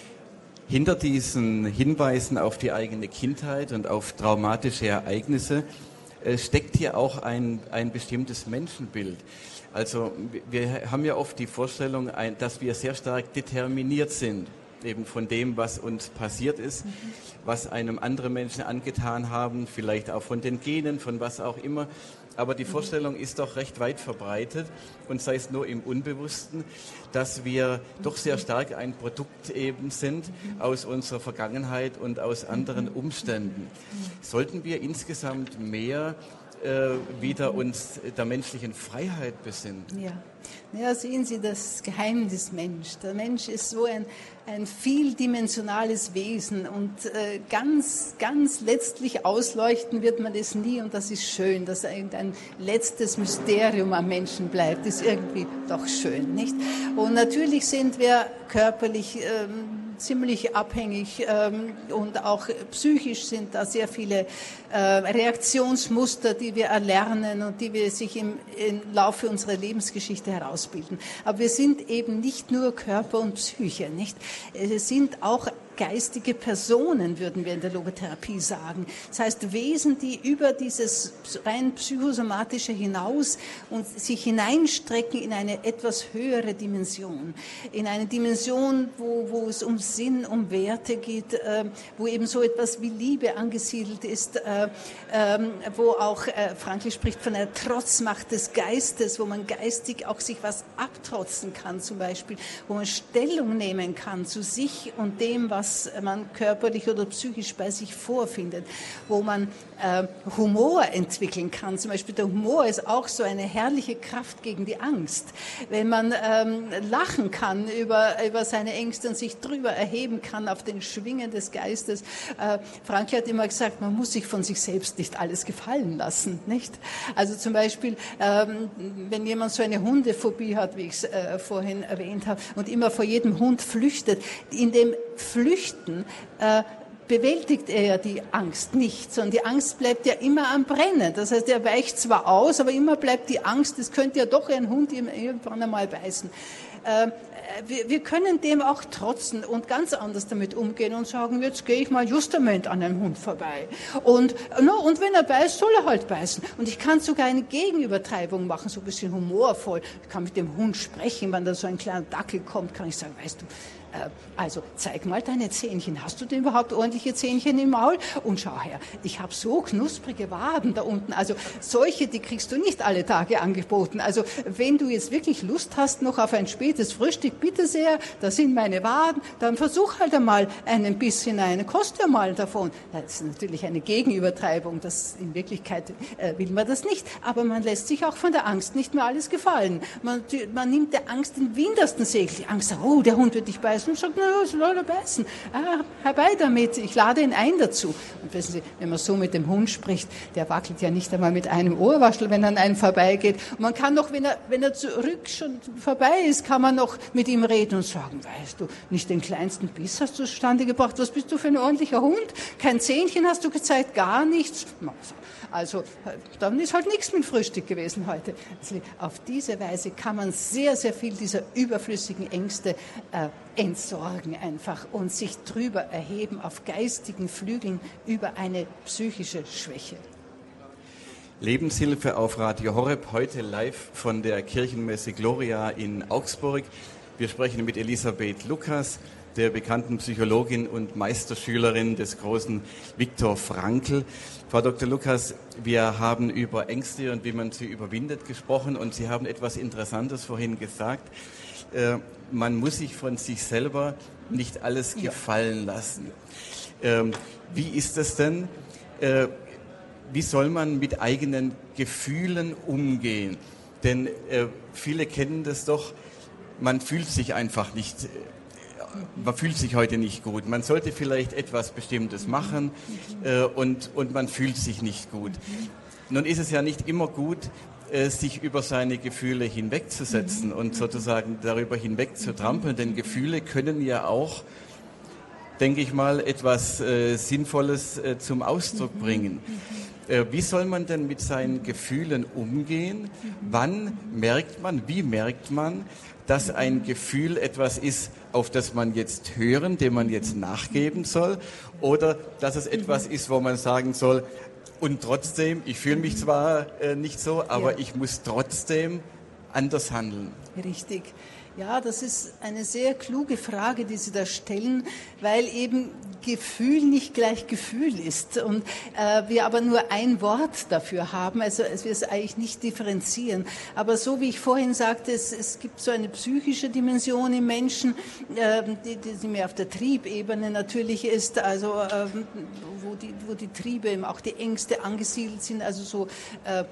Hinter diesen Hinweisen auf die eigene Kindheit und auf traumatische Ereignisse äh, steckt hier auch ein, ein bestimmtes Menschenbild. Also wir haben ja oft die Vorstellung, dass wir sehr stark determiniert sind, eben von dem, was uns passiert ist, mhm. was einem andere Menschen angetan haben, vielleicht auch von den Genen, von was auch immer. Aber die Vorstellung ist doch recht weit verbreitet und sei es nur im Unbewussten, dass wir doch sehr stark ein Produkt eben sind aus unserer Vergangenheit und aus anderen Umständen. Sollten wir insgesamt mehr äh, wieder uns der menschlichen Freiheit besinnen?
Ja. Ja, sehen Sie das Geheimnis Mensch. Der Mensch ist so ein, ein vieldimensionales Wesen und äh, ganz, ganz letztlich ausleuchten wird man es nie und das ist schön, dass irgendein letztes Mysterium am Menschen bleibt, ist irgendwie doch schön, nicht? Und natürlich sind wir körperlich ähm, ziemlich abhängig ähm, und auch psychisch sind da sehr viele äh, Reaktionsmuster, die wir erlernen und die wir sich im, im Laufe unserer Lebensgeschichte herausbilden. Aber wir sind eben nicht nur Körper und Psyche, nicht? Es sind auch geistige Personen, würden wir in der Logotherapie sagen. Das heißt, Wesen, die über dieses rein psychosomatische hinaus und sich hineinstrecken in eine etwas höhere Dimension. In eine Dimension, wo, wo es um Sinn, um Werte geht, äh, wo eben so etwas wie Liebe angesiedelt ist, äh, äh, wo auch, äh, Frankl spricht von einer Trotzmacht des Geistes, wo man geistig auch sich was abtrotzen kann zum Beispiel, wo man Stellung nehmen kann zu sich und dem, was man körperlich oder psychisch bei sich vorfindet, wo man äh, Humor entwickeln kann. Zum Beispiel der Humor ist auch so eine herrliche Kraft gegen die Angst. Wenn man ähm, lachen kann über, über seine Ängste und sich drüber erheben kann auf den Schwingen des Geistes. Äh, Frankl hat immer gesagt, man muss sich von sich selbst nicht alles gefallen lassen, nicht? Also zum Beispiel, ähm, wenn jemand so eine Hundephobie hat, wie ich es äh, vorhin erwähnt habe, und immer vor jedem Hund flüchtet, in dem Flüchten äh, bewältigt er ja die Angst nicht, sondern die Angst bleibt ja immer am Brennen. Das heißt, er weicht zwar aus, aber immer bleibt die Angst, es könnte ja doch ein Hund irgendwann einmal beißen. Ähm, wir, wir können dem auch trotzen und ganz anders damit umgehen und sagen, jetzt gehe ich mal justament an einem Hund vorbei. Und, no, und wenn er beißt, soll er halt beißen. Und ich kann sogar eine Gegenübertreibung machen, so ein bisschen humorvoll. Ich kann mit dem Hund sprechen, wenn da so ein kleiner Dackel kommt, kann ich sagen, weißt du, also zeig mal deine Zähnchen. Hast du denn überhaupt ordentliche Zähnchen im Maul? Und schau her, ich habe so knusprige Waden da unten. Also solche, die kriegst du nicht alle Tage angeboten. Also wenn du jetzt wirklich Lust hast noch auf ein spätes Frühstück, bitte sehr, da sind meine Waden, dann versuch halt einmal ein Biss hinein, kost ja mal davon. Das ist natürlich eine Gegenübertreibung, das in Wirklichkeit äh, will man das nicht. Aber man lässt sich auch von der Angst nicht mehr alles gefallen. Man, man nimmt der Angst den wintersten Segel. Die Angst, oh, der Hund wird dich beißen. Und sagt, na, soll er beißen? Ah, herbei damit, ich lade ihn ein dazu. Und wissen Sie, wenn man so mit dem Hund spricht, der wackelt ja nicht einmal mit einem Ohrwaschel, wenn er an einem vorbeigeht. Und man kann noch, wenn er, wenn er zurück schon vorbei ist, kann man noch mit ihm reden und sagen, weißt du, nicht den kleinsten Biss hast du zustande gebracht, was bist du für ein ordentlicher Hund? Kein Zähnchen hast du gezeigt, gar nichts. Also, dann ist halt nichts mit Frühstück gewesen heute. Also, auf diese Weise kann man sehr, sehr viel dieser überflüssigen Ängste äh, entsorgen einfach und sich drüber erheben auf geistigen Flügeln über eine psychische Schwäche.
Lebenshilfe auf Radio Horeb, heute live von der Kirchenmesse Gloria in Augsburg. Wir sprechen mit Elisabeth Lukas, der bekannten Psychologin und Meisterschülerin des großen Viktor Frankl. Frau Doktor Lukas, wir haben über Ängste und wie man sie überwindet gesprochen und Sie haben etwas Interessantes vorhin gesagt. Äh, man muss sich von sich selber nicht alles gefallen lassen. Ähm, wie ist das denn? Äh, wie soll man mit eigenen Gefühlen umgehen? Denn äh, viele kennen das doch, man fühlt sich einfach nicht man fühlt sich heute nicht gut. Man sollte vielleicht etwas Bestimmtes machen äh, und, und man fühlt sich nicht gut. Nun ist es ja nicht immer gut, äh, sich über seine Gefühle hinwegzusetzen und sozusagen darüber hinweg zu trampeln, denn Gefühle können ja auch, denke ich mal, etwas äh, Sinnvolles äh, zum Ausdruck bringen. Äh, wie soll man denn mit seinen Gefühlen umgehen? Wann merkt man, wie merkt man, dass ein Gefühl etwas ist, auf das man jetzt hören, dem man jetzt nachgeben soll, oder dass es etwas ist, wo man sagen soll, und trotzdem, ich fühle mich zwar äh, nicht so, aber ja. ich muss trotzdem anders handeln.
Richtig. Ja, das ist eine sehr kluge Frage, die Sie da stellen, weil eben Gefühl nicht gleich Gefühl ist und äh, wir aber nur ein Wort dafür haben, also wir es eigentlich nicht differenzieren. Aber so wie ich vorhin sagte, es, es gibt so eine psychische Dimension im Menschen, äh, die, die mehr auf der Triebebene natürlich ist, also äh, wo, die, wo die Triebe, eben auch die Ängste angesiedelt sind, also so äh,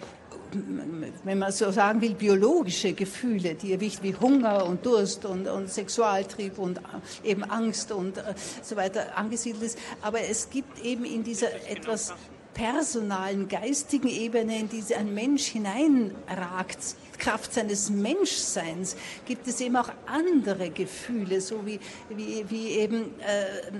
wenn man so sagen will, biologische Gefühle, die wie Hunger und Durst und, und Sexualtrieb und eben Angst und äh, so weiter angesiedelt ist. Aber es gibt eben in dieser etwas personalen, geistigen Ebene, in die ein Mensch hineinragt, Kraft seines Menschseins, gibt es eben auch andere Gefühle, so wie, wie, wie eben äh,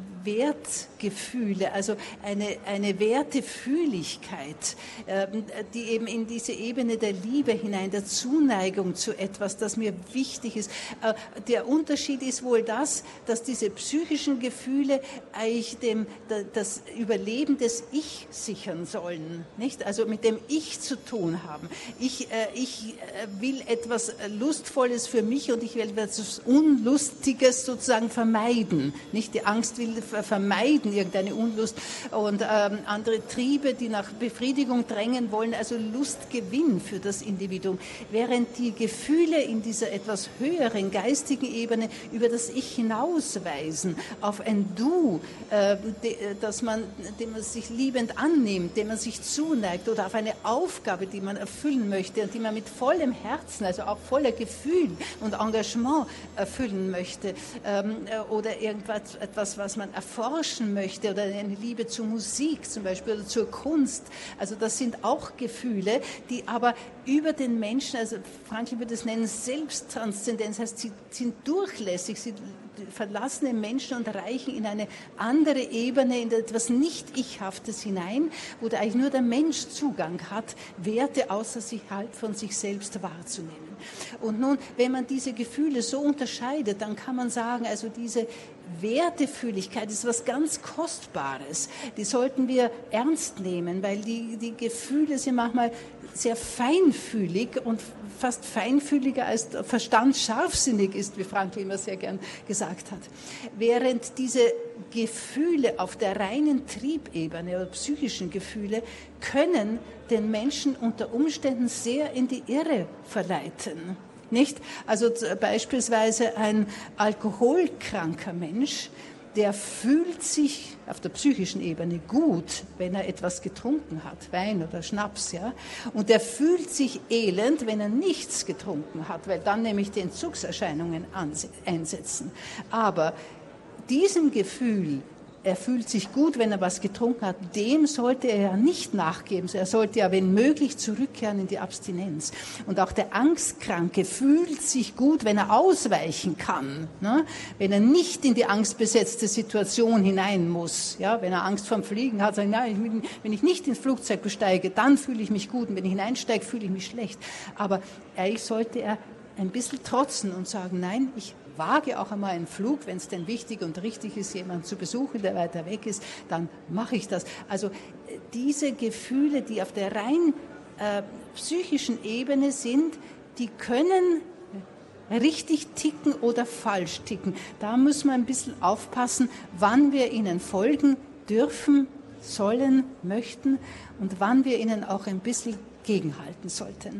Wertgefühle, also eine, eine Wertefühligkeit, äh, die eben in diese Ebene der Liebe hinein, der Zuneigung zu etwas, das mir wichtig ist. Äh, der Unterschied ist wohl das, dass diese psychischen Gefühle eigentlich dem, das Überleben des Ich sichern sollen, nicht? Also mit dem Ich zu tun haben. Ich, äh, ich will etwas Lustvolles für mich und ich will etwas Unlustiges sozusagen vermeiden. Nicht die Angst will vermeiden irgendeine Unlust und ähm, andere Triebe, die nach Befriedigung drängen wollen, also Lustgewinn für das Individuum. Während die Gefühle in dieser etwas höheren geistigen Ebene über das Ich hinausweisen, auf ein Du, äh, de, dass man, dem man sich liebend annimmt, dem man sich zuneigt oder auf eine Aufgabe, die man erfüllen möchte und die man mit vollem Herzen, also auch voller Gefühl und Engagement erfüllen möchte, ähm, oder irgendwas, etwas, was man erforschen möchte, oder eine Liebe zur Musik zum Beispiel oder zur Kunst. Also das sind auch Gefühle, die aber über den Menschen, also Frankl würde es nennen, Selbsttranszendenz, heißt, sie sind durchlässig, sie verlassen den Menschen und reichen in eine andere Ebene, in etwas Nicht-Ich-Haftes hinein, wo da eigentlich nur der Mensch Zugang hat, Werte außer sich halt von sich selbst wahrzunehmen. Und nun, wenn man diese Gefühle so unterscheidet, dann kann man sagen, also diese Wertefühligkeit ist was ganz Kostbares. Die sollten wir ernst nehmen, weil die, die Gefühle sind manchmal sehr feinfühlig und fast feinfühliger als der Verstand scharfsinnig ist, wie Frankl immer sehr gern gesagt hat. Während diese Gefühle auf der reinen Triebebene oder psychischen Gefühle können den Menschen unter Umständen sehr in die Irre verleiten. Nicht? Also beispielsweise ein alkoholkranker Mensch, der fühlt sich auf der psychischen Ebene gut, wenn er etwas getrunken hat, Wein oder Schnaps, ja. Und der fühlt sich elend, wenn er nichts getrunken hat, weil dann nämlich die Entzugserscheinungen einsetzen. Aber diesem Gefühl, er fühlt sich gut, wenn er was getrunken hat, dem sollte er ja nicht nachgeben. Er sollte ja, wenn möglich, zurückkehren in die Abstinenz. Und auch der Angstkranke fühlt sich gut, wenn er ausweichen kann, ne? Wenn er nicht in die angstbesetzte Situation hinein muss. Ja? Wenn er Angst vorm Fliegen hat, sagt er, nein, wenn ich nicht ins Flugzeug besteige, dann fühle ich mich gut. Und wenn ich hineinsteige, fühle ich mich schlecht. Aber eigentlich sollte er ein bisschen trotzen und sagen, nein, ich wage auch einmal einen Flug, wenn es denn wichtig und richtig ist, jemanden zu besuchen, der weiter weg ist, dann mache ich das. Also diese Gefühle, die auf der rein äh, psychischen Ebene sind, die können richtig ticken oder falsch ticken. Da müssen wir ein bisschen aufpassen, wann wir ihnen folgen dürfen, sollen, möchten und wann wir ihnen auch ein bisschen gegenhalten sollten.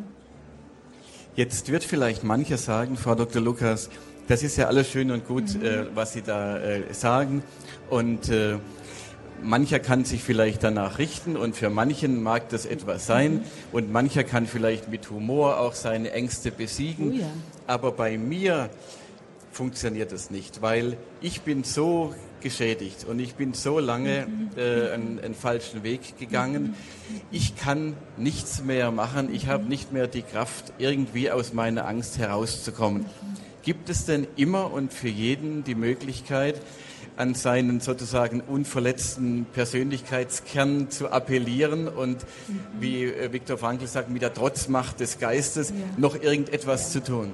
Jetzt wird vielleicht mancher sagen, Frau Doktor Lukas, das ist ja alles schön und gut, mhm. äh, was Sie da äh, sagen. Und äh, mancher kann sich vielleicht danach richten und für manchen mag das etwas sein. Mhm. Und mancher kann vielleicht mit Humor auch seine Ängste besiegen. Oh ja. Aber bei mir funktioniert das nicht, weil ich bin so geschädigt und ich bin so lange äh, einen, einen falschen Weg gegangen. Ich kann nichts mehr machen. Ich habe nicht mehr die Kraft, irgendwie aus meiner Angst herauszukommen. Gibt es denn immer und für jeden die Möglichkeit, an seinen sozusagen unverletzten Persönlichkeitskern zu appellieren und, mhm. wie äh, Viktor Frankl sagt, mit der Trotzmacht des Geistes ja. noch irgendetwas ja. zu tun?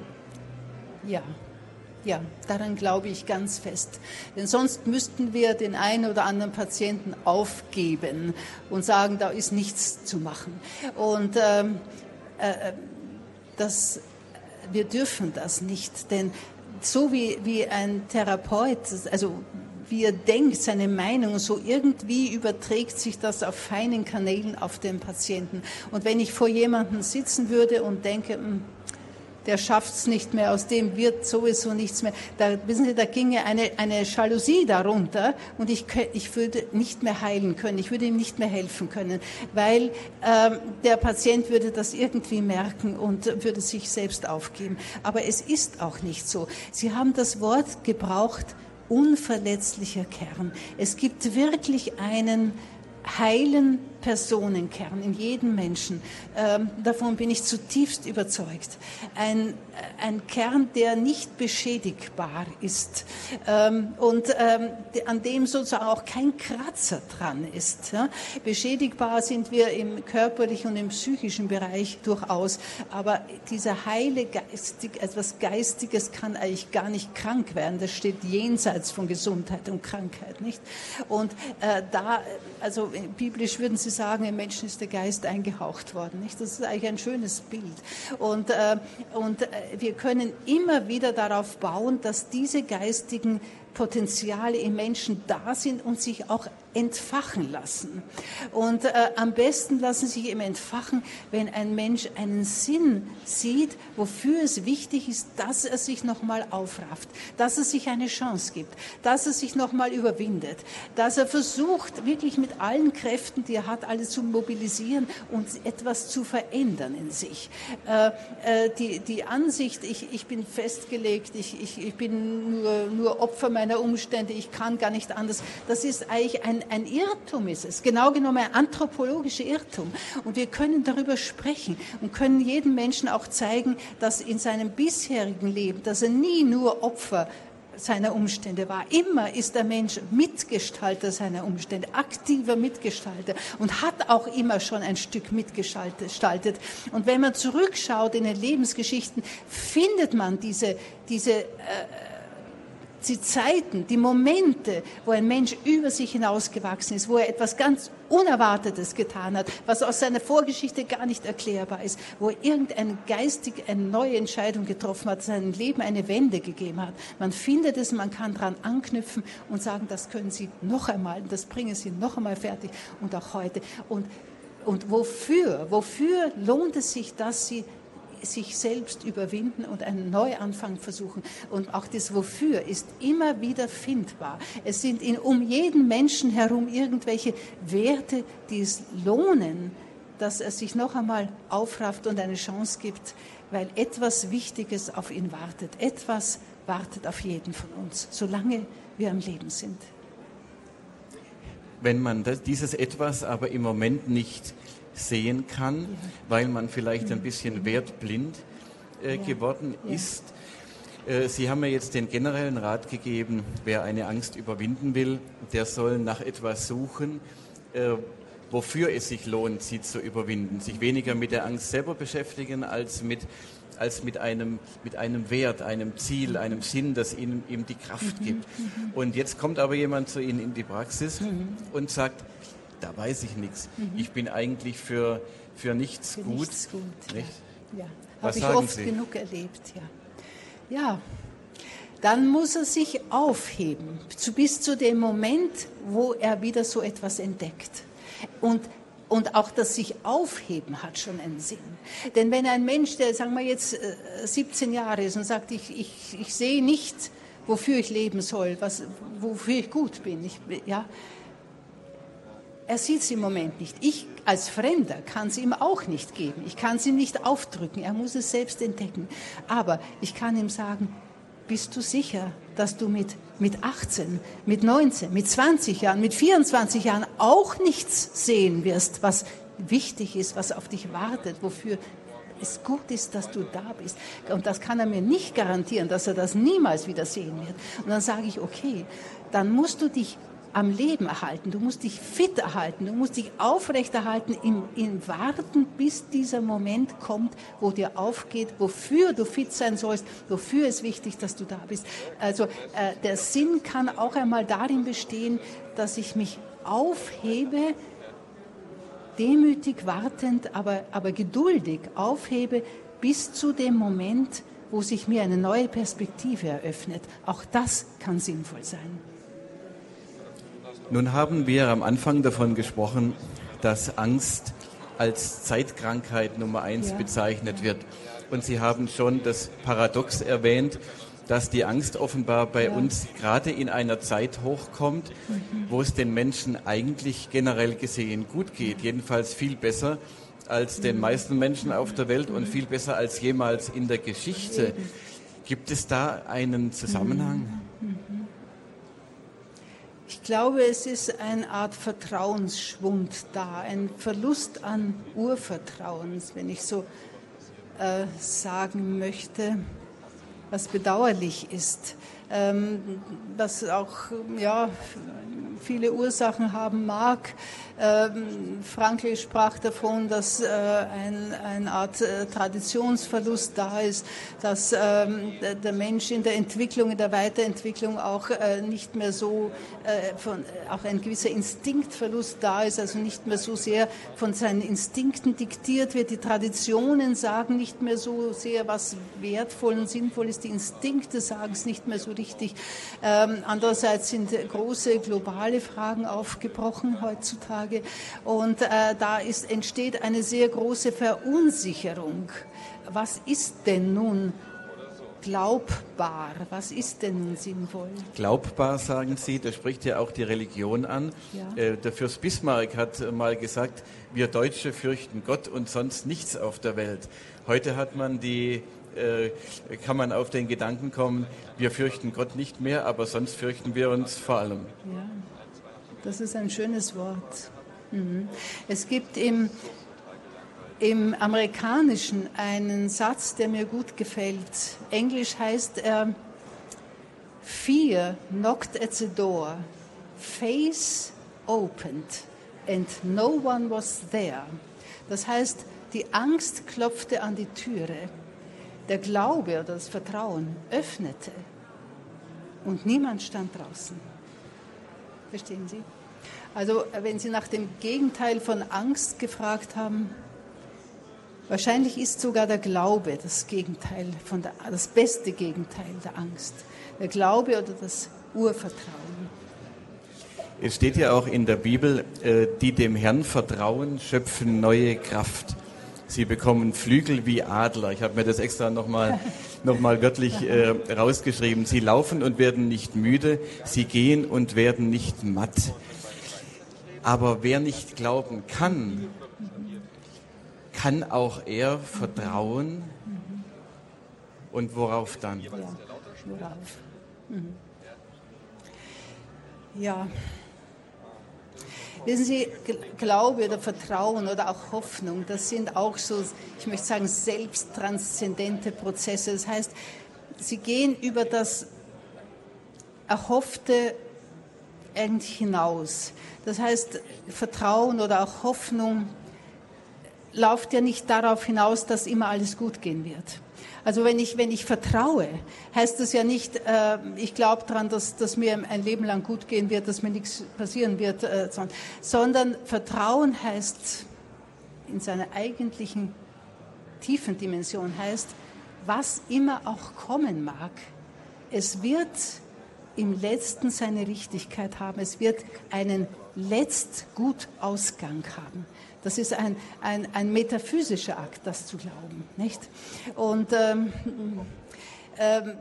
Ja. Ja, daran glaube ich ganz fest. Denn sonst müssten wir den einen oder anderen Patienten aufgeben und sagen, da ist nichts zu machen. Und ähm, äh, das... Wir dürfen das nicht, denn so wie, wie ein Therapeut, also wie er denkt, seine Meinung, so irgendwie überträgt sich das auf feinen Kanälen auf den Patienten. Und wenn ich vor jemandem sitzen würde und denke, der schafft's nicht mehr, aus dem wird sowieso nichts mehr. Da, wissen Sie, da ginge eine, eine Jalousie darunter und ich, ich würde nicht mehr heilen können, ich würde ihm nicht mehr helfen können, weil ähm, der Patient würde das irgendwie merken und würde sich selbst aufgeben. Aber es ist auch nicht so. Sie haben das Wort gebraucht, unverletzlicher Kern. Es gibt wirklich einen heilen Personenkern in jedem Menschen. Ähm, davon bin ich zutiefst überzeugt. Ein, ein Kern, der nicht beschädigbar ist ähm, und ähm, an dem sozusagen auch kein Kratzer dran ist. Ja? Beschädigbar sind wir im körperlichen und im psychischen Bereich durchaus, aber dieser heile Geistig, etwas Geistiges kann eigentlich gar nicht krank werden. Das steht jenseits von Gesundheit und Krankheit, nicht? Und äh, da, also biblisch würden Sie sagen, im Menschen ist der Geist eingehaucht worden. Nicht? Das ist eigentlich ein schönes Bild. Und, äh, und äh, wir können immer wieder darauf bauen, dass diese geistigen Potenziale im Menschen da sind und sich auch entfachen lassen. Und äh, am besten lassen sich eben entfachen, wenn ein Mensch einen Sinn sieht, wofür es wichtig ist, dass er sich nochmal aufrafft, dass er sich eine Chance gibt, dass er sich nochmal überwindet, dass er versucht, wirklich mit allen Kräften, die er hat, alle zu mobilisieren und etwas zu verändern in sich. Äh, äh, die, die Ansicht, ich, ich bin festgelegt, ich, ich, ich bin nur, nur Opfer meiner Umstände, ich kann gar nicht anders, das ist eigentlich ein Ein Irrtum ist es, genau genommen ein anthropologischer Irrtum. Und wir können darüber sprechen und können jedem Menschen auch zeigen, dass in seinem bisherigen Leben, dass er nie nur Opfer seiner Umstände war. Immer ist der Mensch Mitgestalter seiner Umstände, aktiver Mitgestalter und hat auch immer schon ein Stück mitgestaltet. Und wenn man zurückschaut in den Lebensgeschichten, findet man diese, diese äh, die Zeiten, die Momente, wo ein Mensch über sich hinausgewachsen ist, wo er etwas ganz Unerwartetes getan hat, was aus seiner Vorgeschichte gar nicht erklärbar ist, wo er irgendeine geistig eine neue Entscheidung getroffen hat, seinem Leben eine Wende gegeben hat. Man findet es, man kann daran anknüpfen und sagen, das können Sie noch einmal, das bringen Sie noch einmal fertig und auch heute. Und, und wofür, wofür lohnt es sich, dass Sie sich selbst überwinden und einen Neuanfang versuchen. Und auch das Wofür ist immer wieder findbar. Es sind in, um jeden Menschen herum irgendwelche Werte, die es lohnen, dass er sich noch einmal aufrafft und eine Chance gibt, weil etwas Wichtiges auf ihn wartet. Etwas wartet auf jeden von uns, solange wir am Leben sind.
Wenn man das, dieses Etwas aber im Moment nicht sehen kann, weil man vielleicht ein bisschen wertblind äh, ja. geworden ja. ist. Äh, Sie haben mir jetzt den generellen Rat gegeben, wer eine Angst überwinden will, der soll nach etwas suchen, äh, wofür es sich lohnt, sie zu überwinden. Sich weniger mit der Angst selber beschäftigen, als mit, als mit, einem, mit einem Wert, einem Ziel, einem Sinn, das ihnen, ihm die Kraft mhm. gibt. Mhm. Und jetzt kommt aber jemand zu Ihnen in die Praxis mhm. und sagt, da weiß ich nichts. Mhm. Ich bin eigentlich für, für nichts für gut. Nichts gut, nicht?
Ja. ja. Habe ich oft Sie? genug erlebt, ja. Ja, dann muss er sich aufheben, zu, bis zu dem Moment, wo er wieder so etwas entdeckt. Und Und auch das sich aufheben hat schon einen Sinn. Denn wenn ein Mensch, der, sagen wir jetzt, siebzehn Jahre ist und sagt, ich, ich, ich sehe nicht, wofür ich leben soll, was, wofür ich gut bin, ich, ja, er sieht es im Moment nicht. Ich als Fremder kann es ihm auch nicht geben. Ich kann es ihm nicht aufdrücken. Er muss es selbst entdecken. Aber ich kann ihm sagen, bist du sicher, dass du mit, mit achtzehn, mit neunzehn, mit zwanzig Jahren, mit vierundzwanzig Jahren auch nichts sehen wirst, was wichtig ist, was auf dich wartet, wofür es gut ist, dass du da bist. Und das kann er mir nicht garantieren, dass er das niemals wieder sehen wird. Und dann sage ich, okay, dann musst du dich am Leben erhalten, du musst dich fit erhalten, du musst dich aufrechterhalten im, im Warten, bis dieser Moment kommt, wo dir aufgeht, wofür du fit sein sollst, wofür es wichtig, dass du da bist. Also äh, der Sinn kann auch einmal darin bestehen, dass ich mich aufhebe, demütig wartend, aber, aber geduldig aufhebe, bis zu dem Moment, wo sich mir eine neue Perspektive eröffnet. Auch das kann sinnvoll sein.
Nun haben wir am Anfang davon gesprochen, dass Angst als Zeitkrankheit Nummer eins ja. bezeichnet wird. Und Sie haben schon das Paradox erwähnt, dass die Angst offenbar bei ja. uns gerade in einer Zeit hochkommt, mhm. wo es den Menschen eigentlich generell gesehen gut geht. Jedenfalls viel besser als den meisten Menschen auf der Welt und viel besser als jemals in der Geschichte. Gibt es da einen Zusammenhang?
Mhm. Ich glaube, es ist eine Art Vertrauensschwund da, ein Verlust an Urvertrauens, wenn ich so äh, sagen möchte, was bedauerlich ist, ähm, was auch ja, viele Ursachen haben mag. Ähm, Frankl sprach davon, dass äh, ein, eine Art äh, Traditionsverlust da ist, dass ähm, der, der Mensch in der Entwicklung, in der Weiterentwicklung auch äh, nicht mehr so, äh, von, auch ein gewisser Instinktverlust da ist, also nicht mehr so sehr von seinen Instinkten diktiert wird. Die Traditionen sagen nicht mehr so sehr, was wertvoll und sinnvoll ist. Die Instinkte sagen es nicht mehr so richtig. Ähm, andererseits sind große globale Fragen aufgebrochen heutzutage. Und äh, da ist, entsteht eine sehr große Verunsicherung. Was ist denn nun glaubbar? Was ist denn nun sinnvoll?
Glaubbar, sagen Sie, da spricht ja auch die Religion an. Ja. Äh, der Fürst Bismarck hat mal gesagt, wir Deutsche fürchten Gott und sonst nichts auf der Welt. Heute hat man die, äh, kann man auf den Gedanken kommen, wir fürchten Gott nicht mehr, aber sonst fürchten wir uns vor allem.
Ja, das ist ein schönes Wort. Mhm. Es gibt im, im Amerikanischen einen Satz, der mir gut gefällt. Englisch heißt er, Fear knocked at the door, face opened and no one was there. Das heißt, die Angst klopfte an die Türe, der Glaube oder das Vertrauen öffnete und niemand stand draußen. Verstehen Sie? Also wenn Sie nach dem Gegenteil von Angst gefragt haben, wahrscheinlich ist sogar der Glaube das Gegenteil von der, das beste Gegenteil der Angst. Der Glaube oder das Urvertrauen.
Es steht ja auch in der Bibel, die dem Herrn vertrauen, schöpfen neue Kraft. Sie bekommen Flügel wie Adler. Ich habe mir das extra nochmal noch mal wörtlich äh, rausgeschrieben. Sie laufen und werden nicht müde, sie gehen und werden nicht matt. Aber wer nicht glauben kann, kann auch er vertrauen. Und worauf dann?
Ja, worauf? Mhm. Ja. Wissen Sie, Glaube oder Vertrauen oder auch Hoffnung, das sind auch so, ich möchte sagen, selbsttranszendente Prozesse. Das heißt, sie gehen über das Erhoffte eigentlich hinaus. Das heißt, Vertrauen oder auch Hoffnung läuft ja nicht darauf hinaus, dass immer alles gut gehen wird. Also wenn ich, wenn ich vertraue, heißt das ja nicht, äh, ich glaube daran, dass, dass mir ein Leben lang gut gehen wird, dass mir nichts passieren wird, äh, sondern Vertrauen heißt in seiner eigentlichen tiefen Dimension heißt, was immer auch kommen mag, es wird im Letzten seine Richtigkeit haben, es wird einen Letztgutausgang haben. Das ist ein, ein, ein metaphysischer Akt, das zu glauben, nicht? Und ähm, ähm,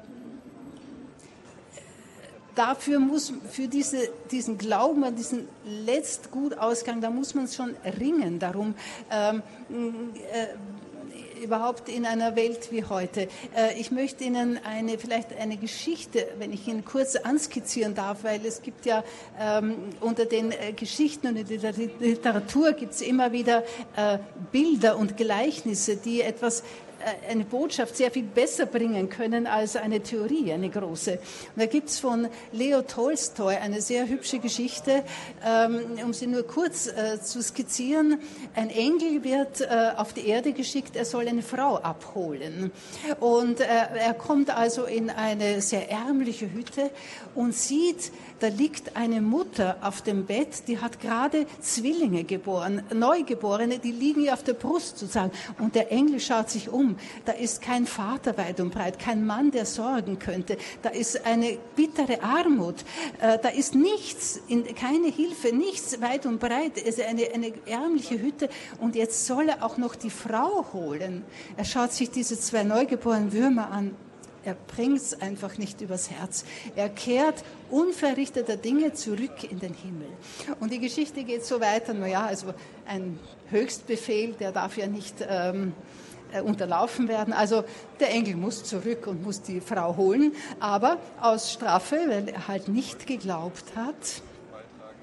dafür muss, für diese, diesen Glauben an diesen Letztgutausgang, da muss man schon ringen darum, ähm, äh, überhaupt in einer Welt wie heute. Ich möchte Ihnen eine, vielleicht eine Geschichte, wenn ich Ihnen kurz anskizzieren darf, weil es gibt ja ähm, unter den Geschichten und in der Literatur gibt es immer wieder äh, Bilder und Gleichnisse, die etwas eine Botschaft sehr viel besser bringen können als eine Theorie, eine große. Und da gibt es von Leo Tolstoi eine sehr hübsche Geschichte, ähm, um sie nur kurz äh, zu skizzieren. Ein Engel wird äh, auf die Erde geschickt, er soll eine Frau abholen. Und äh, er kommt also in eine sehr ärmliche Hütte und sieht, da liegt eine Mutter auf dem Bett, die hat gerade Zwillinge geboren, Neugeborene, die liegen ihr auf der Brust sozusagen. Und der Engel schaut sich um. Da ist kein Vater weit und breit, kein Mann, der sorgen könnte. Da ist eine bittere Armut. Äh, da ist nichts, in, keine Hilfe, nichts weit und breit. Es ist eine, eine ärmliche Hütte. Und jetzt soll er auch noch die Frau holen. Er schaut sich diese zwei neugeborenen Würmer an. Er bringt es einfach nicht übers Herz. Er kehrt unverrichteter Dinge zurück in den Himmel. Und die Geschichte geht so weiter, naja, also ein Höchstbefehl, der darf ja nicht ähm, unterlaufen werden. Also der Engel muss zurück und muss die Frau holen, aber aus Strafe, weil er halt nicht geglaubt hat,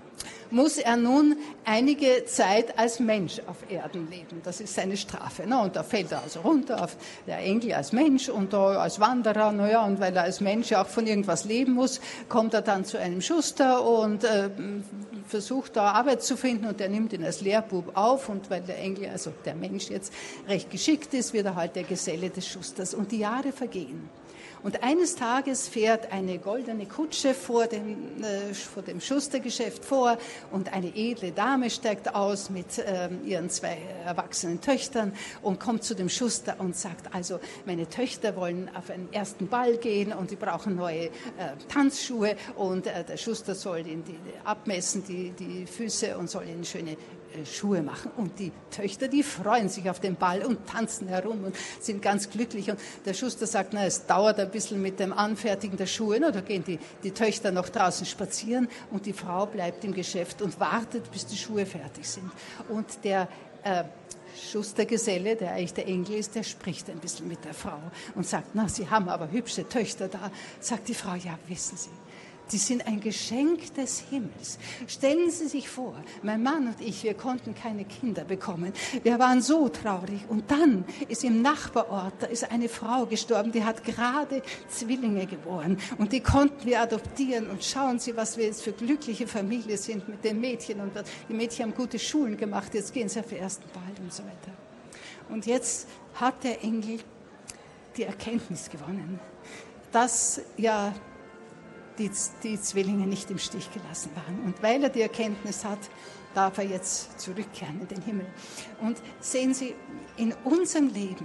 muss er nun einige Zeit als Mensch auf Erden leben. Das ist seine Strafe. Ne? Und da fällt er also runter auf der Engel als Mensch und da als Wanderer. Naja, und weil er als Mensch ja auch von irgendwas leben muss, kommt er dann zu einem Schuster und äh, versucht da Arbeit zu finden und der nimmt ihn als Lehrbub auf und weil der Engel, also der Mensch jetzt recht geschickt ist, wird er halt der Geselle des Schusters und die Jahre vergehen. Und eines Tages fährt eine goldene Kutsche vor dem, äh, vor dem Schustergeschäft vor und eine edle Dame steigt aus mit äh, ihren zwei erwachsenen Töchtern und kommt zu dem Schuster und sagt, also meine Töchter wollen auf einen ersten Ball gehen und die brauchen neue äh, Tanzschuhe und äh, der Schuster soll ihnen die, abmessen, die, die Füße und soll ihnen schöne Schuhe machen. Und die Töchter, die freuen sich auf den Ball und tanzen herum und sind ganz glücklich. Und der Schuster sagt, na, es dauert ein bisschen mit dem Anfertigen der Schuhe. Na, da gehen die, die Töchter noch draußen spazieren und die Frau bleibt im Geschäft und wartet, bis die Schuhe fertig sind. Und der äh, Schustergeselle, der eigentlich der Engel ist, der spricht ein bisschen mit der Frau und sagt, na, Sie haben aber hübsche Töchter da. Sagt die Frau, ja, wissen Sie, die sind ein Geschenk des Himmels. Stellen Sie sich vor, mein Mann und ich, wir konnten keine Kinder bekommen. Wir waren so traurig. Und dann ist im Nachbarort, da ist eine Frau gestorben, die hat gerade Zwillinge geboren. Und die konnten wir adoptieren. Und schauen Sie, was wir jetzt für glückliche Familie sind mit den Mädchen. Und die Mädchen haben gute Schulen gemacht, jetzt gehen sie auf den ersten Ball und so weiter. Und jetzt hat der Engel die Erkenntnis gewonnen, dass ja Die, die Zwillinge nicht im Stich gelassen waren. Und weil er die Erkenntnis hat, darf er jetzt zurückkehren in den Himmel. Und sehen Sie, in unserem Leben,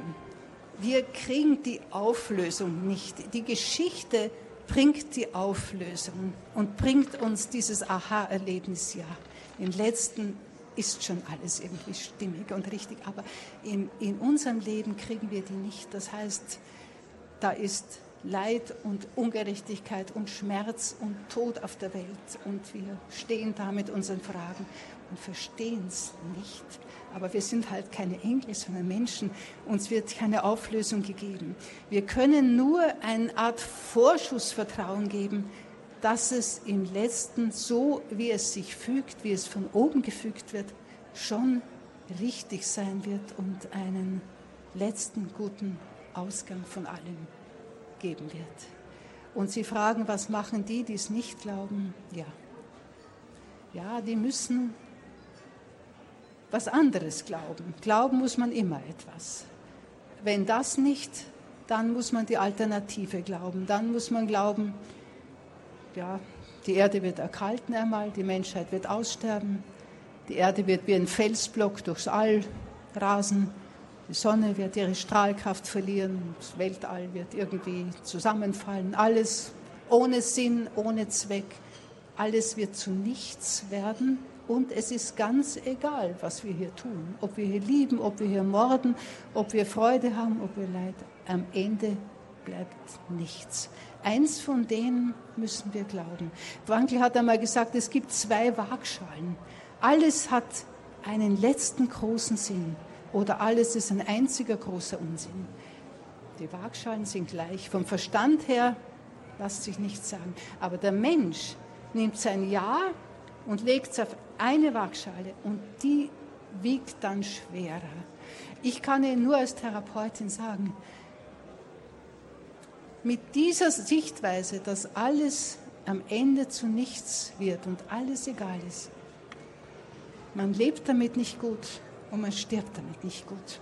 wir kriegen die Auflösung nicht. Die Geschichte bringt die Auflösung und bringt uns dieses Aha-Erlebnis, ja, im Letzten ist schon alles irgendwie stimmig und richtig, aber in, in unserem Leben kriegen wir die nicht. Das heißt, da ist Leid und Ungerechtigkeit und Schmerz und Tod auf der Welt. Und wir stehen da mit unseren Fragen und verstehen es nicht. Aber wir sind halt keine Engel, sondern Menschen. Uns wird keine Auflösung gegeben. Wir können nur eine Art Vorschussvertrauen geben, dass es im Letzten, so wie es sich fügt, wie es von oben gefügt wird, schon richtig sein wird und einen letzten guten Ausgang von allem geben wird. Und Sie fragen, was machen die, die es nicht glauben? Ja, ja, die müssen was anderes glauben. Glauben muss man immer etwas. Wenn das nicht, dann muss man die Alternative glauben. Dann muss man glauben, ja, die Erde wird erkalten einmal, die Menschheit wird aussterben, die Erde wird wie ein Felsblock durchs All rasen, die Sonne wird ihre Strahlkraft verlieren, das Weltall wird irgendwie zusammenfallen, alles ohne Sinn, ohne Zweck, alles wird zu nichts werden und es ist ganz egal, was wir hier tun, ob wir hier lieben, ob wir hier morden, ob wir Freude haben, ob wir Leid, am Ende bleibt nichts. Eins von denen müssen wir glauben. Frankl hat einmal gesagt, es gibt zwei Waagschalen. Alles hat einen letzten großen Sinn oder alles ist ein einziger großer Unsinn. Die Waagschalen sind gleich. Vom Verstand her lässt sich nichts sagen. Aber der Mensch nimmt sein Ja und legt es auf eine Waagschale und die wiegt dann schwerer. Ich kann Ihnen nur als Therapeutin sagen, mit dieser Sichtweise, dass alles am Ende zu nichts wird und alles egal ist, man lebt damit nicht gut und man stirbt damit nicht gut.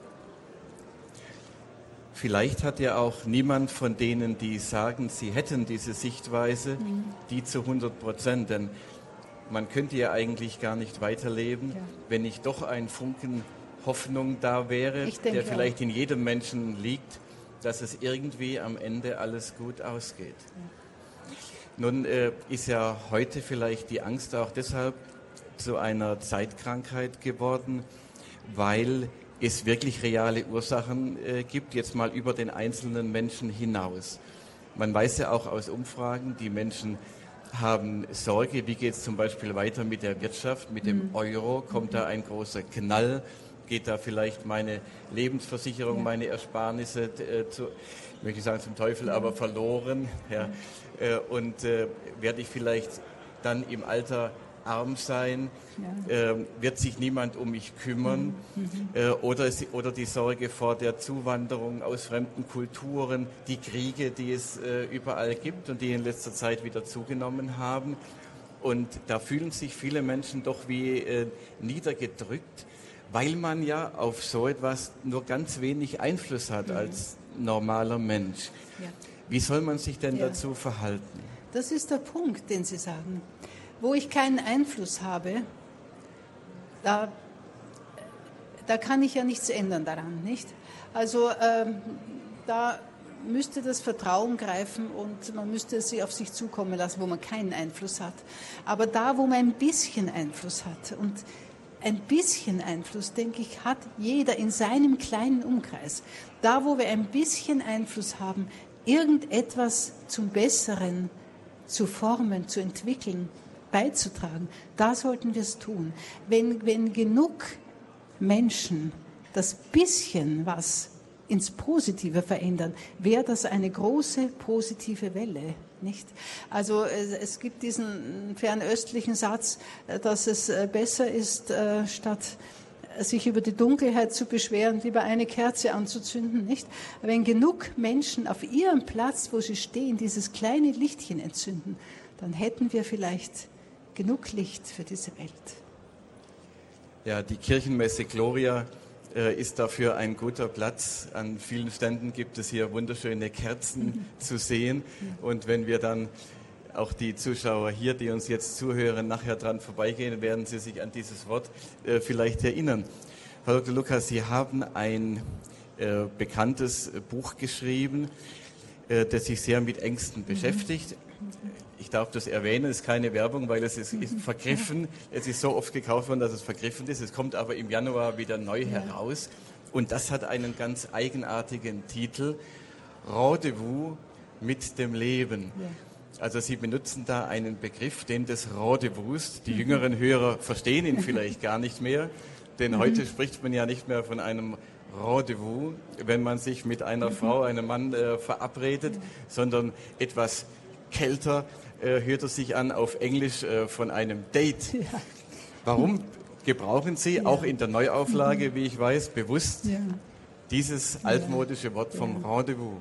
Vielleicht hat ja auch niemand von denen, die sagen, sie hätten diese Sichtweise, mhm. die zu hundert Prozent. Denn man könnte ja eigentlich gar nicht weiterleben, ja. wenn nicht doch ein Funken Hoffnung da wäre, der vielleicht auch in jedem Menschen liegt, dass es irgendwie am Ende alles gut ausgeht. Ja. Nun äh, ist ja heute vielleicht die Angst auch deshalb zu einer Zeitkrankheit geworden, weil es wirklich reale Ursachen äh, gibt, jetzt mal über den einzelnen Menschen hinaus. Man weiß ja auch aus Umfragen, die Menschen haben Sorge, wie geht es zum Beispiel weiter mit der Wirtschaft, mit dem Euro, kommt da ein großer Knall, geht da vielleicht meine Lebensversicherung, ja. meine Ersparnisse, äh, zu, möchte ich sagen zum Teufel, aber verloren. Ja. Äh, und äh, werde ich vielleicht dann im Alter arm sein,
Ja.
äh, wird sich niemand um mich kümmern,
Mhm.
äh, oder, oder die Sorge vor der Zuwanderung aus fremden Kulturen, die Kriege, die es äh, überall gibt und die in letzter Zeit wieder zugenommen haben. Und da fühlen sich viele Menschen doch wie äh, niedergedrückt, weil man ja auf so etwas nur ganz wenig Einfluss hat mhm. als normaler Mensch.
Ja.
Wie soll man sich denn
Ja.
dazu verhalten?
Das ist der Punkt, den Sie sagen. Wo ich keinen Einfluss habe, da, da kann ich ja nichts ändern daran, nicht? Also ähm, da müsste das Vertrauen greifen und man müsste sie auf sich zukommen lassen, wo man keinen Einfluss hat. Aber da, wo man ein bisschen Einfluss hat, und ein bisschen Einfluss, denke ich, hat jeder in seinem kleinen Umkreis. Da, wo wir ein bisschen Einfluss haben, irgendetwas zum Besseren zu formen, zu entwickeln, beizutragen, da sollten wir es tun. Wenn, wenn genug Menschen das bisschen was ins Positive verändern, wäre das eine große positive Welle, nicht? Also es, es gibt diesen fernöstlichen Satz, dass es besser ist, äh, statt sich über die Dunkelheit zu beschweren, lieber eine Kerze anzuzünden, nicht? Wenn genug Menschen auf ihrem Platz, wo sie stehen, dieses kleine Lichtchen entzünden, dann hätten wir vielleicht genug Licht für diese Welt.
Ja, die Kirchenmesse Gloria äh, ist dafür ein guter Platz. An vielen Ständen gibt es hier wunderschöne Kerzen mhm. zu sehen. Und wenn wir dann auch die Zuschauer hier, die uns jetzt zuhören, nachher dran vorbeigehen, werden sie sich an dieses Wort äh, vielleicht erinnern. Frau Doktor Lukas, Sie haben ein äh, bekanntes Buch geschrieben, äh, das sich sehr mit Ängsten mhm. beschäftigt. Ich darf das erwähnen, es ist keine Werbung, weil es ist, ist vergriffen. Es ist so oft gekauft worden, dass es vergriffen ist. Es kommt aber im Januar wieder neu ja. heraus. Und das hat einen ganz eigenartigen Titel, Rendezvous mit dem Leben. Ja. Also Sie benutzen da einen Begriff, den des Rendezvous. Die jüngeren Hörer verstehen ihn vielleicht gar nicht mehr, denn heute spricht man ja nicht mehr von einem Rendezvous, wenn man sich mit einer Frau, einem Mann äh, verabredet, sondern etwas kälter äh, hört es sich an auf Englisch äh, von einem Date. Ja. Warum gebrauchen Sie ja. auch in der Neuauflage, wie ich weiß, bewusst ja. dieses altmodische Wort vom ja. Rendezvous?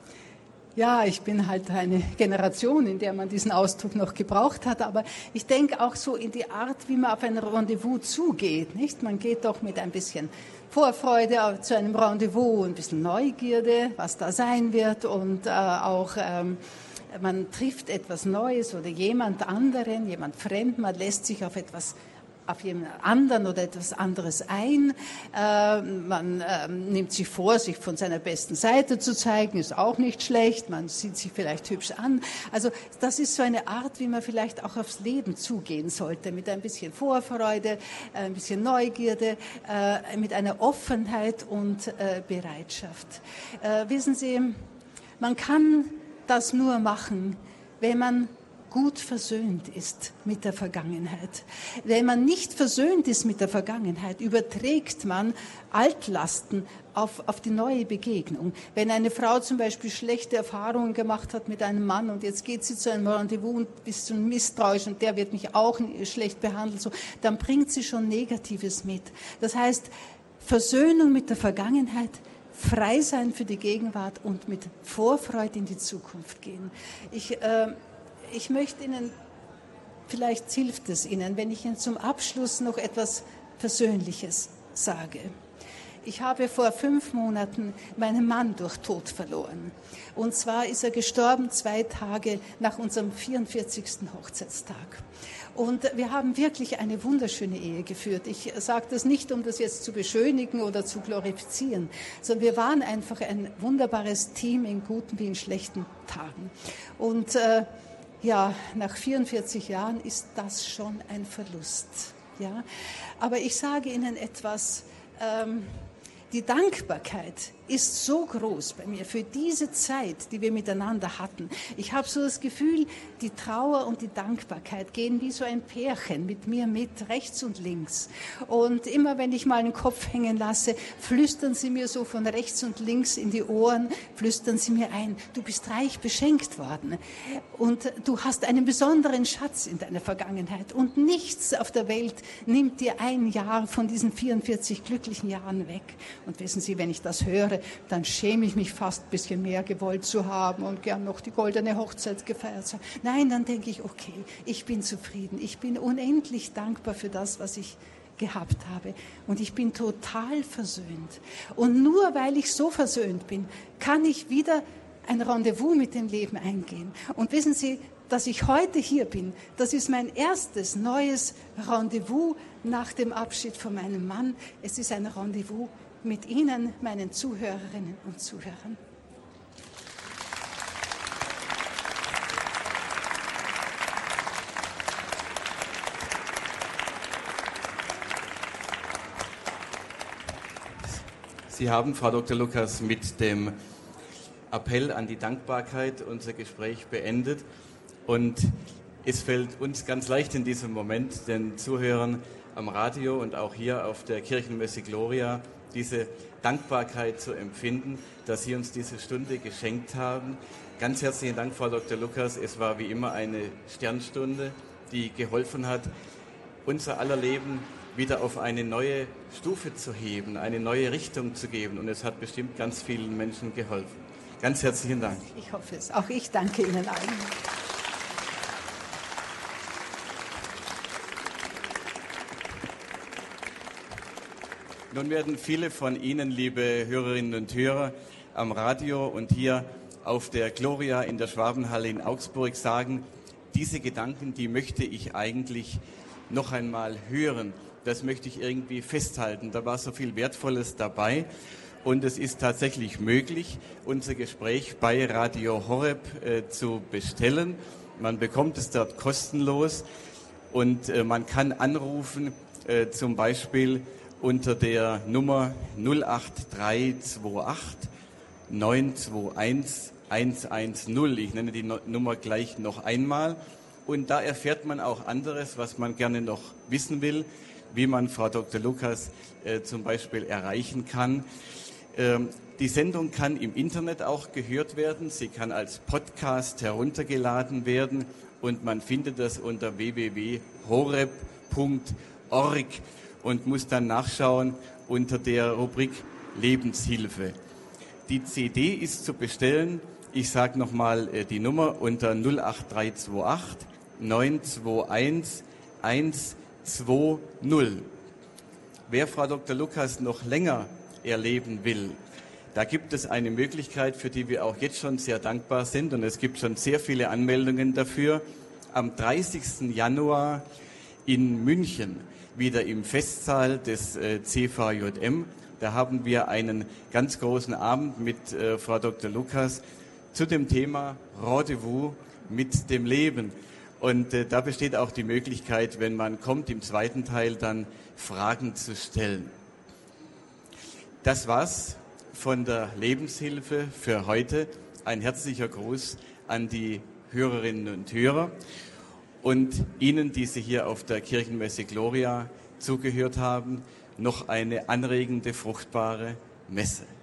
Ja, ich bin halt eine Generation, in der man diesen Ausdruck noch gebraucht hat, aber ich denke auch so in die Art, wie man auf ein Rendezvous zugeht, nicht? Man geht doch mit ein bisschen Vorfreude zu einem Rendezvous, ein bisschen Neugierde, was da sein wird, und äh, auch ähm, man trifft etwas Neues oder jemand anderen, jemand fremd, man lässt sich auf etwas auf jemand anderen oder etwas anderes ein. Äh, man äh, nimmt sich vor, sich von seiner besten Seite zu zeigen, ist auch nicht schlecht. Man sieht sich vielleicht hübsch an. Also das ist so eine Art, wie man vielleicht auch aufs Leben zugehen sollte, mit ein bisschen Vorfreude, ein bisschen Neugierde, äh, mit einer Offenheit und äh, Bereitschaft. Äh, wissen Sie, man kann das nur machen, wenn man gut versöhnt ist mit der Vergangenheit. Wenn man nicht versöhnt ist mit der Vergangenheit, überträgt man Altlasten auf, auf die neue Begegnung. Wenn eine Frau zum Beispiel schlechte Erfahrungen gemacht hat mit einem Mann und jetzt geht sie zu einem Rendezvous und ist so misstrauisch und der wird mich auch schlecht behandelt, so, dann bringt sie schon Negatives mit. Das heißt, Versöhnung mit der Vergangenheit, frei sein für die Gegenwart und mit Vorfreude in die Zukunft gehen. Ich äh, Ich möchte Ihnen, vielleicht hilft es Ihnen, wenn ich Ihnen zum Abschluss noch etwas Persönliches sage. Ich habe vor fünf Monaten meinen Mann durch Tod verloren. Und zwar ist er gestorben zwei Tage nach unserem vierundvierzigsten Hochzeitstag. Und wir haben wirklich eine wunderschöne Ehe geführt. Ich sage das nicht, um das jetzt zu beschönigen oder zu glorifizieren, sondern wir waren einfach ein wunderbares Team in guten wie in schlechten Tagen. Und äh, ja, nach vierundvierzig Jahren ist das schon ein Verlust. Ja? Aber ich sage Ihnen etwas, ähm, die Dankbarkeit ist so groß bei mir für diese Zeit, die wir miteinander hatten. Ich habe so das Gefühl, die Trauer und die Dankbarkeit gehen wie so ein Pärchen mit mir mit, rechts und links. Und immer wenn ich mal den Kopf hängen lasse, flüstern sie mir so von rechts und links in die Ohren, flüstern sie mir ein, du bist reich beschenkt worden und du hast einen besonderen Schatz in deiner Vergangenheit und nichts auf der Welt nimmt dir ein Jahr von diesen vierundvierzig glücklichen Jahren weg. Und wissen Sie, wenn ich das höre, dann schäme ich mich fast ein bisschen mehr gewollt zu haben und gern noch die goldene Hochzeit gefeiert zu haben. Nein, dann denke ich, okay, ich bin zufrieden. Ich bin unendlich dankbar für das, was ich gehabt habe. Und ich bin total versöhnt. Und nur weil ich so versöhnt bin, kann ich wieder ein Rendezvous mit dem Leben eingehen. Und wissen Sie, dass ich heute hier bin, das ist mein erstes neues Rendezvous nach dem Abschied von meinem Mann. Es ist ein Rendezvous mit Ihnen, meinen Zuhörerinnen und Zuhörern.
Sie haben, Frau Doktor Lukas, mit dem Appell an die Dankbarkeit unser Gespräch beendet. Und es fällt uns ganz leicht in diesem Moment, den Zuhörern am Radio und auch hier auf der Kirchenmesse Gloria, diese Dankbarkeit zu empfinden, dass Sie uns diese Stunde geschenkt haben. Ganz herzlichen Dank, Frau Doktor Lukas. Es war wie immer eine Sternstunde, die geholfen hat, unser aller Leben wieder auf eine neue Stufe zu heben, eine neue Richtung zu geben. Und es hat bestimmt ganz vielen Menschen geholfen. Ganz herzlichen Dank.
Ich hoffe es. Auch ich danke Ihnen allen.
Nun werden viele von Ihnen, liebe Hörerinnen und Hörer, am Radio und hier auf der Gloria in der Schwabenhalle in Augsburg sagen, diese Gedanken, die möchte ich eigentlich noch einmal hören. Das möchte ich irgendwie festhalten. Da war so viel Wertvolles dabei. Und es ist tatsächlich möglich, unser Gespräch bei Radio Horeb äh, zu bestellen. Man bekommt es dort kostenlos und äh, man kann anrufen, äh, zum Beispiel unter der Nummer null acht drei zwei acht neun zwei eins eins eins null. Ich nenne die no- Nummer gleich noch einmal. Und da erfährt man auch anderes, was man gerne noch wissen will, wie man Frau Doktor Lukas äh, zum Beispiel erreichen kann. Ähm, die Sendung kann im Internet auch gehört werden. Sie kann als Podcast heruntergeladen werden und man findet das unter w w w punkt horeb punkt org und muss dann nachschauen unter der Rubrik Lebenshilfe. Die C D ist zu bestellen. Ich sage nochmal äh, die Nummer unter null acht drei zwei acht neun zwei eins eins zwei null. Wer Frau Doktor Lukas noch länger erleben will, da gibt es eine Möglichkeit, für die wir auch jetzt schon sehr dankbar sind und es gibt schon sehr viele Anmeldungen dafür. Am dreißigsten Januar in München, wieder im Festsaal des äh, C V J M, da haben wir einen ganz großen Abend mit äh, Frau Doktor Lukas zu dem Thema Rendezvous mit dem Leben. Und äh, da besteht auch die Möglichkeit, wenn man kommt, im zweiten Teil dann Fragen zu stellen. Das war's von der Lebenshilfe für heute. Ein herzlicher Gruß an die Hörerinnen und Hörer und Ihnen, die Sie hier auf der Kirchenmesse Gloria zugehört haben, noch eine anregende, fruchtbare Messe.